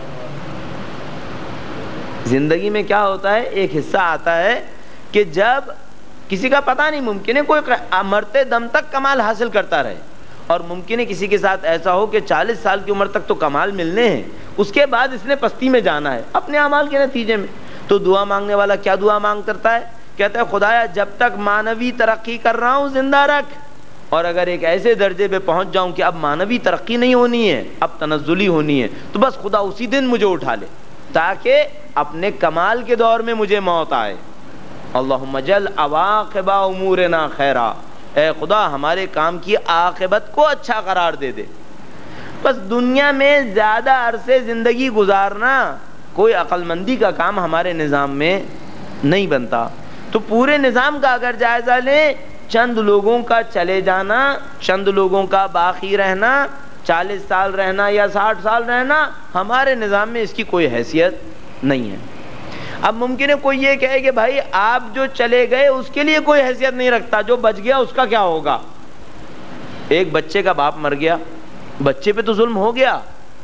[SPEAKER 2] زندگی میں کیا ہوتا ہے؟ ایک حصہ آتا ہے کہ جب کسی کا پتہ نہیں، ممکن ہے کوئی مرتے دم تک کمال حاصل کرتا رہے، اور ممکن ہے کسی کے ساتھ ایسا ہو کہ چالیس سال کی عمر تک تو کمال ملنے ہیں، اس کے بعد اس نے پستی میں جانا ہے اپنے اعمال کے نتیجے میں۔ تو دعا مانگنے والا کیا دعا مانگ کرتا ہے؟ کہتا ہے خدایا جب تک مانوی ترقی کر رہا ہوں زندہ رکھ، اور اگر ایک ایسے درجے پہ پہنچ جاؤں کہ اب مانوی ترقی نہیں ہونی ہے، اب تنزلی ہونی ہے، تو بس خدا اسی دن مجھے اٹھا لے تاکہ اپنے کمال کے دور میں مجھے موت آئے۔ اللہم جل عواقب امورنا خیرا، اے خدا ہمارے کام کی عاقبت کو اچھا قرار دے دے۔ بس دنیا میں زیادہ عرصے زندگی گزارنا کوئی عقل مندی کا کام ہمارے نظام میں نہیں بنتا۔ تو پورے نظام کا اگر جائزہ لیں، چند لوگوں کا چلے جانا، چند لوگوں کا باقی رہنا، چالیس سال رہنا یا ساٹھ سال رہنا، ہمارے نظام میں اس کی کوئی حیثیت نہیں ہے۔ اب ممکن ہے کوئی یہ کہے کہ بھائی آپ جو چلے گئے اس کے لیے کوئی حیثیت نہیں رکھتا، جو بچ گیا اس کا کیا ہوگا؟ ایک بچے کا باپ مر گیا، بچے پہ تو ظلم ہو گیا۔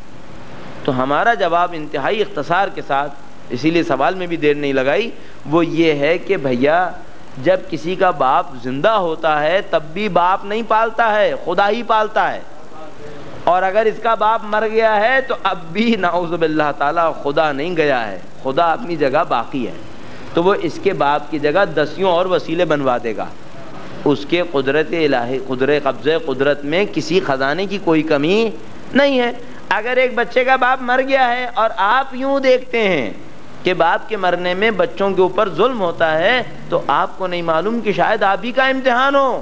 [SPEAKER 2] تو ہمارا جواب انتہائی اختصار کے ساتھ، اسی لیے سوال میں بھی دیر نہیں لگائی، وہ یہ ہے کہ بھیا جب کسی کا باپ زندہ ہوتا ہے تب بھی باپ نہیں پالتا ہے، خدا ہی پالتا ہے، اور اگر اس کا باپ مر گیا ہے تو اب بھی نعوذ باللہ تعالی خدا نہیں گیا ہے، خدا اپنی جگہ باقی ہے۔ تو وہ اس کے باپ کی جگہ دسیوں اور وسیلے بنوا دے گا۔ اس کے قدرت الہی، قدرت قبضہ قدرت میں کسی خزانے کی کوئی کمی نہیں ہے۔ اگر ایک بچے کا باپ مر گیا ہے اور آپ یوں دیکھتے ہیں کہ باپ کے مرنے میں بچوں کے اوپر ظلم ہوتا ہے، تو آپ کو نہیں معلوم کہ شاید آپ ہی کا امتحان ہو،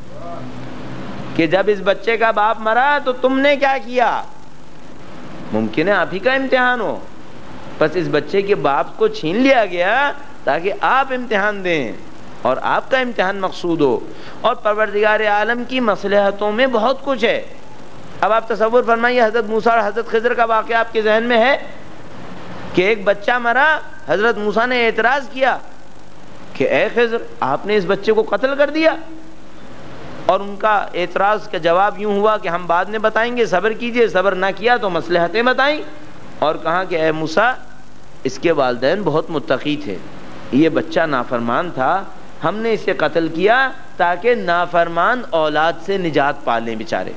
[SPEAKER 2] کہ جب اس بچے کا باپ مرا تو تم نے کیا کیا؟ ممکن ہے آپ ہی کا امتحان ہو، بس اس بچے کے باپ کو چھین لیا گیا تاکہ آپ امتحان دیں اور آپ کا امتحان مقصود ہو۔ اور پروردگار عالم کی مصلحتوں میں بہت کچھ ہے۔ اب آپ تصور فرمائیے، حضرت موسیٰ اور حضرت خضر کا واقعہ آپ کے ذہن میں ہے کہ ایک بچہ مرا، حضرت موسیٰ نے اعتراض کیا کہ اے خضر آپ نے اس بچے کو قتل کر دیا، اور ان کا اعتراض کا جواب یوں ہوا کہ ہم بعد میں بتائیں گے، صبر کیجئے، صبر نہ کیا تو مصلحتیں بتائیں، اور کہا کہ اے موسیٰ اس کے والدین بہت متقی تھے، یہ بچہ نافرمان تھا، ہم نے اسے قتل کیا تاکہ نافرمان اولاد سے نجات پالیں بیچارے۔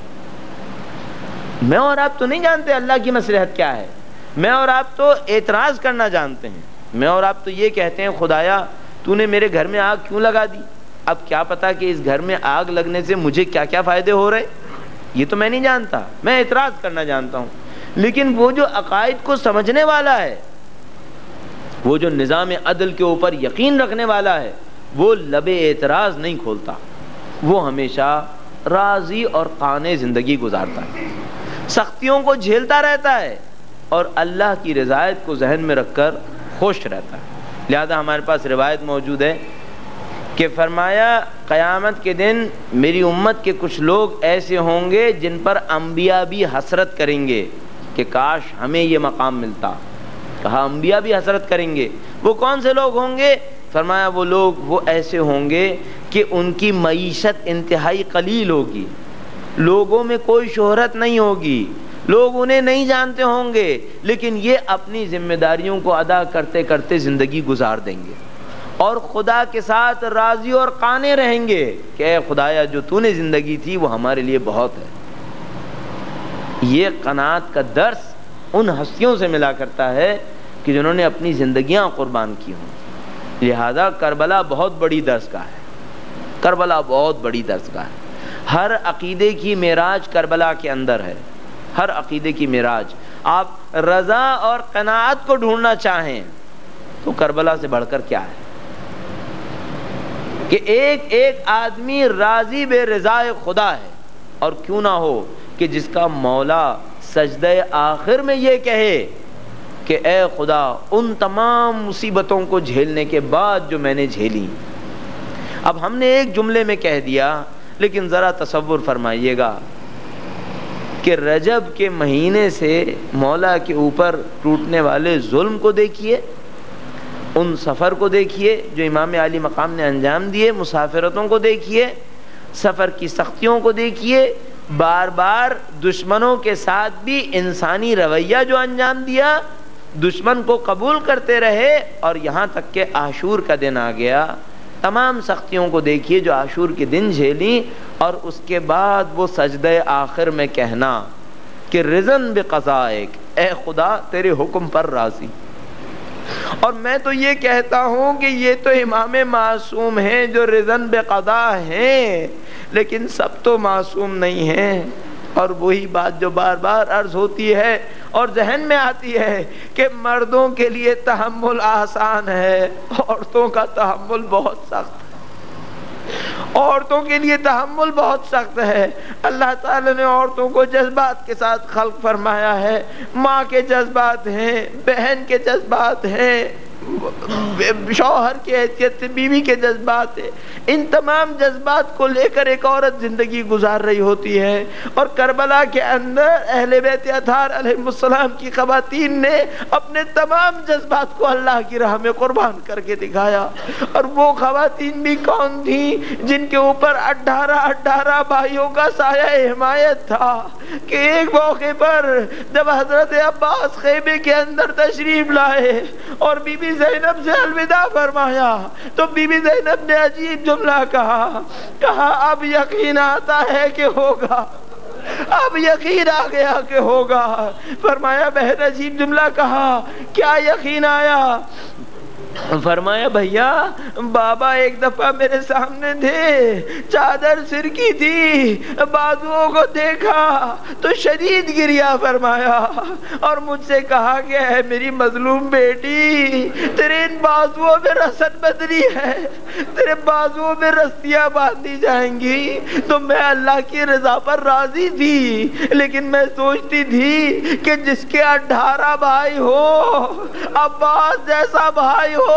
[SPEAKER 2] میں اور آپ تو نہیں جانتے اللہ کی مصلحت کیا ہے، میں اور آپ تو اعتراض کرنا جانتے ہیں، میں اور آپ تو یہ کہتے ہیں خدایا تو نے میرے گھر میں آگ کیوں لگا دی؟ اب کیا پتا کہ اس گھر میں آگ لگنے سے مجھے کیا کیا فائدے ہو رہے، یہ تو میں نہیں جانتا، میں اعتراض کرنا جانتا ہوں۔ لیکن وہ جو عقائد کو سمجھنے والا ہے، وہ جو نظام عدل کے اوپر یقین رکھنے والا ہے، وہ لب اعتراض نہیں کھولتا، وہ ہمیشہ راضی اور قانع زندگی گزارتا ہے، سختیوں کو جھیلتا رہتا ہے اور اللہ کی رضایت کو ذہن میں رکھ کر خوش رہتا ہے۔ لہذا ہمارے پاس روایت موجود ہے کہ فرمایا قیامت کے دن میری امت کے کچھ لوگ ایسے ہوں گے جن پر انبیاء بھی حسرت کریں گے کہ کاش ہمیں یہ مقام ملتا۔ کہا انبیاء بھی حسرت کریں گے، وہ کون سے لوگ ہوں گے؟ فرمایا وہ لوگ وہ ایسے ہوں گے کہ ان کی معیشت انتہائی قلیل ہوگی، لوگوں میں کوئی شہرت نہیں ہوگی، لوگ انہیں نہیں جانتے ہوں گے، لیکن یہ اپنی ذمہ داریوں کو ادا کرتے کرتے زندگی گزار دیں گے اور خدا کے ساتھ راضی اور قانع رہیں گے کہ اے خدایا جو تو نے زندگی تھی وہ ہمارے لیے بہت ہے۔ یہ قناعت کا درس ان ہستیوں سے ملا کرتا ہے کہ جنہوں نے اپنی زندگیاں قربان کی ہوں۔ لہذا کربلا بہت بڑی درسگاہ ہے، کربلا بہت بڑی درسگاہ ہے۔ ہر عقیدے کی معراج کربلا کے اندر ہے، ہر عقیدے کی معراج۔ آپ رضا اور قناعت کو ڈھونڈنا چاہیں تو کربلا سے بڑھ کر کیا ہے کہ ایک ایک آدمی راضی بے رضا خدا ہے، اور کیوں نہ ہو کہ جس کا مولا سجدہ آخر میں یہ کہے کہ اے خدا ان تمام مصیبتوں کو جھیلنے کے بعد جو میں نے جھیلی. اب ہم نے ایک جملے میں کہہ دیا، لیکن ذرا تصور فرمائیے گا کہ رجب کے مہینے سے مولا کے اوپر ٹوٹنے والے ظلم کو دیکھیے، ان سفر کو دیکھیے جو امام عالی مقام نے انجام دیے، مسافرتوں کو دیکھیے، سفر کی سختیوں کو دیکھیے، بار بار دشمنوں کے ساتھ بھی انسانی رویہ جو انجام دیا، دشمن کو قبول کرتے رہے، اور یہاں تک کہ عاشور کا دن آ گیا. تمام سختیوں کو دیکھیے جو عاشور کے دن جھیلی، اور اس کے بعد وہ سجدہ آخر میں کہنا کہ رضن بقضائک، اے خدا تیرے حکم پر راضی. اور میں تو یہ کہتا ہوں کہ یہ تو امام معصوم ہیں جو رضن بقضاء ہیں، لیکن سب تو معصوم نہیں ہیں. اور وہی بات جو بار بار عرض ہوتی ہے اور ذہن میں آتی ہے کہ مردوں کے لیے تحمل آسان ہے، عورتوں کا تحمل بہت سخت ہے. عورتوں کے لیے تحمل بہت سخت ہے. اللہ تعالی نے عورتوں کو جذبات کے ساتھ خلق فرمایا ہے. ماں کے جذبات ہیں، بہن کے جذبات ہیں، شوہر کی حیثیت سے بیوی کے جذبات ہیں. ان تمام جذبات کو لے کر ایک عورت زندگی گزار رہی ہوتی ہے. اور کربلا کے اندر اہل بیت اطہار علیہ السلام کی خواتین نے اپنے تمام جذبات کو اللہ کی راہ میں قربان کر کے دکھایا. اور وہ خواتین بھی کون تھیں جن کے اوپر اٹھارہ اٹھارہ بھائیوں کا سایہ حمایت تھا کہ ایک موقع پر جب حضرت عباس خیمے کے اندر تشریف لائے اور بی بی زینب سے الوداع فرمایا تو بی بی زینب نے عجیب جملہ کہا کہا اب یقین آتا ہے کہ ہوگا، اب یقین آ گیا کہ ہوگا. فرمایا بہن عجیب جملہ کہا، کیا یقین آیا؟ فرمایا بھیا بابا ایک دفعہ میرے سامنے تھے، چادر سر کی تھی، بازوؤں کو دیکھا تو شدید گریا فرمایا اور مجھ سے کہا کہ اے میری مظلوم بیٹی تیرے ان بازوؤں میں رسن بدری ہے، تیرے بازوؤں میں رسیاں باندھی جائیں گی. تو میں اللہ کی رضا پر راضی تھی، لیکن میں سوچتی تھی کہ جس کے اٹھارہ بھائی ہو، عباس جیسا بھائی ہو،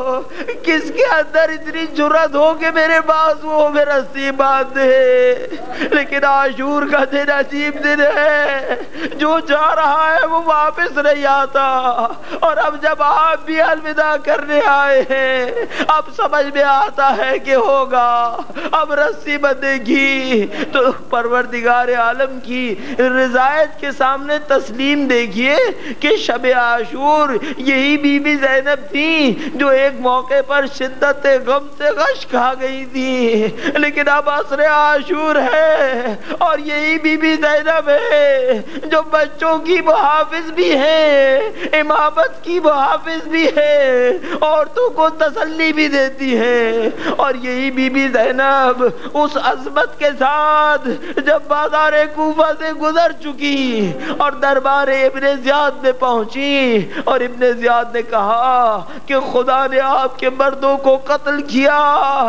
[SPEAKER 2] کس کے اندر اتنی جرأت ہو کہ میرے بازوؤں میں رسی باندھے. لیکن عاشور کا دن عجیب دن ہے، جو جا رہا ہے وہ واپس نہیں آتا. اور اب جب آپ بھی الوداع کرنے آئے ہیں، اب سمجھ میں آتا ہے کہ ہوگا، اب رسی بندھے گی. تو پروردگار عالم کی رضایت کے سامنے تسلیم دیکھیے کہ شب عاشور یہی بی بی زینب تھی جو ایک موقع پر شدت غم سے غش کھا گئی تھی، لیکن اب عصر عاشور ہے اور یہی بی بی زینب ہے جو بچوں کی محافظ بھی ہے، امامت کی محافظ بھی ہے، عورتوں کو تسلی بھی دیتی ہے. اور یہی بی بی زینب اس عظمت کے ساتھ جب بازار کوفہ سے گزر چکی اور دربار ابن زیاد میں پہنچی اور ابن زیاد نے کہا کہ خدا نے آپ کے مردوں کو قتل کیا،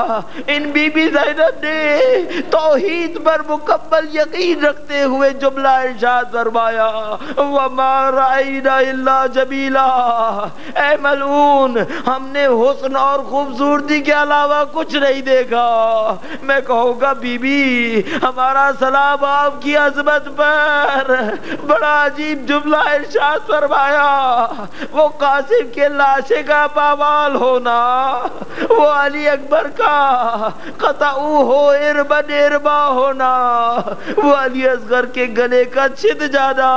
[SPEAKER 2] ان بی بی زینب نے توحید پر مکمل یقین رکھتے ہوئے جملہ ارشاد فرمایا وَمَا رَأَيْنَا إِلَّا جَمِيلًا، اے ملعون ہم نے حسن اور خوبصورتی کے علاوہ کچھ نہیں دیکھا. میں کہوں گا بی بی ہمارا سلام آپ کی عظمت پر. بڑا عجیب جملہ ارشاد فرمایا، وہ قاسم کے لاشے کا پامال ہونا، وہ علی اکبر کا قطعو ہو اربن اربا ہونا، وہ علی اصغر کے گلے کا چھد جانا،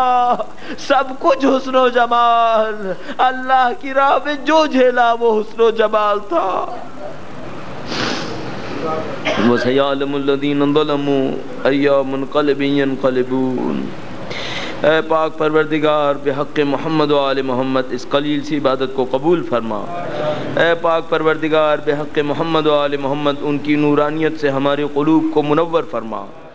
[SPEAKER 2] سب کچھ حسن و جمال. اللہ کی راہ میں جو جھیلا وہ حسن و جمال تھا. وَسَيَعْلَمُ الَّذِينَ ظَلَمُوا أَيَّ مُنْقَلِبٍ يَنْقَلِبُونَ. اے پاک پروردگار بحق محمد و آل محمد اس قلیل سی عبادت کو قبول فرما. اے پاک پروردگار بحق محمد و آل محمد ان کی نورانیت سے ہمارے قلوب کو منور فرما.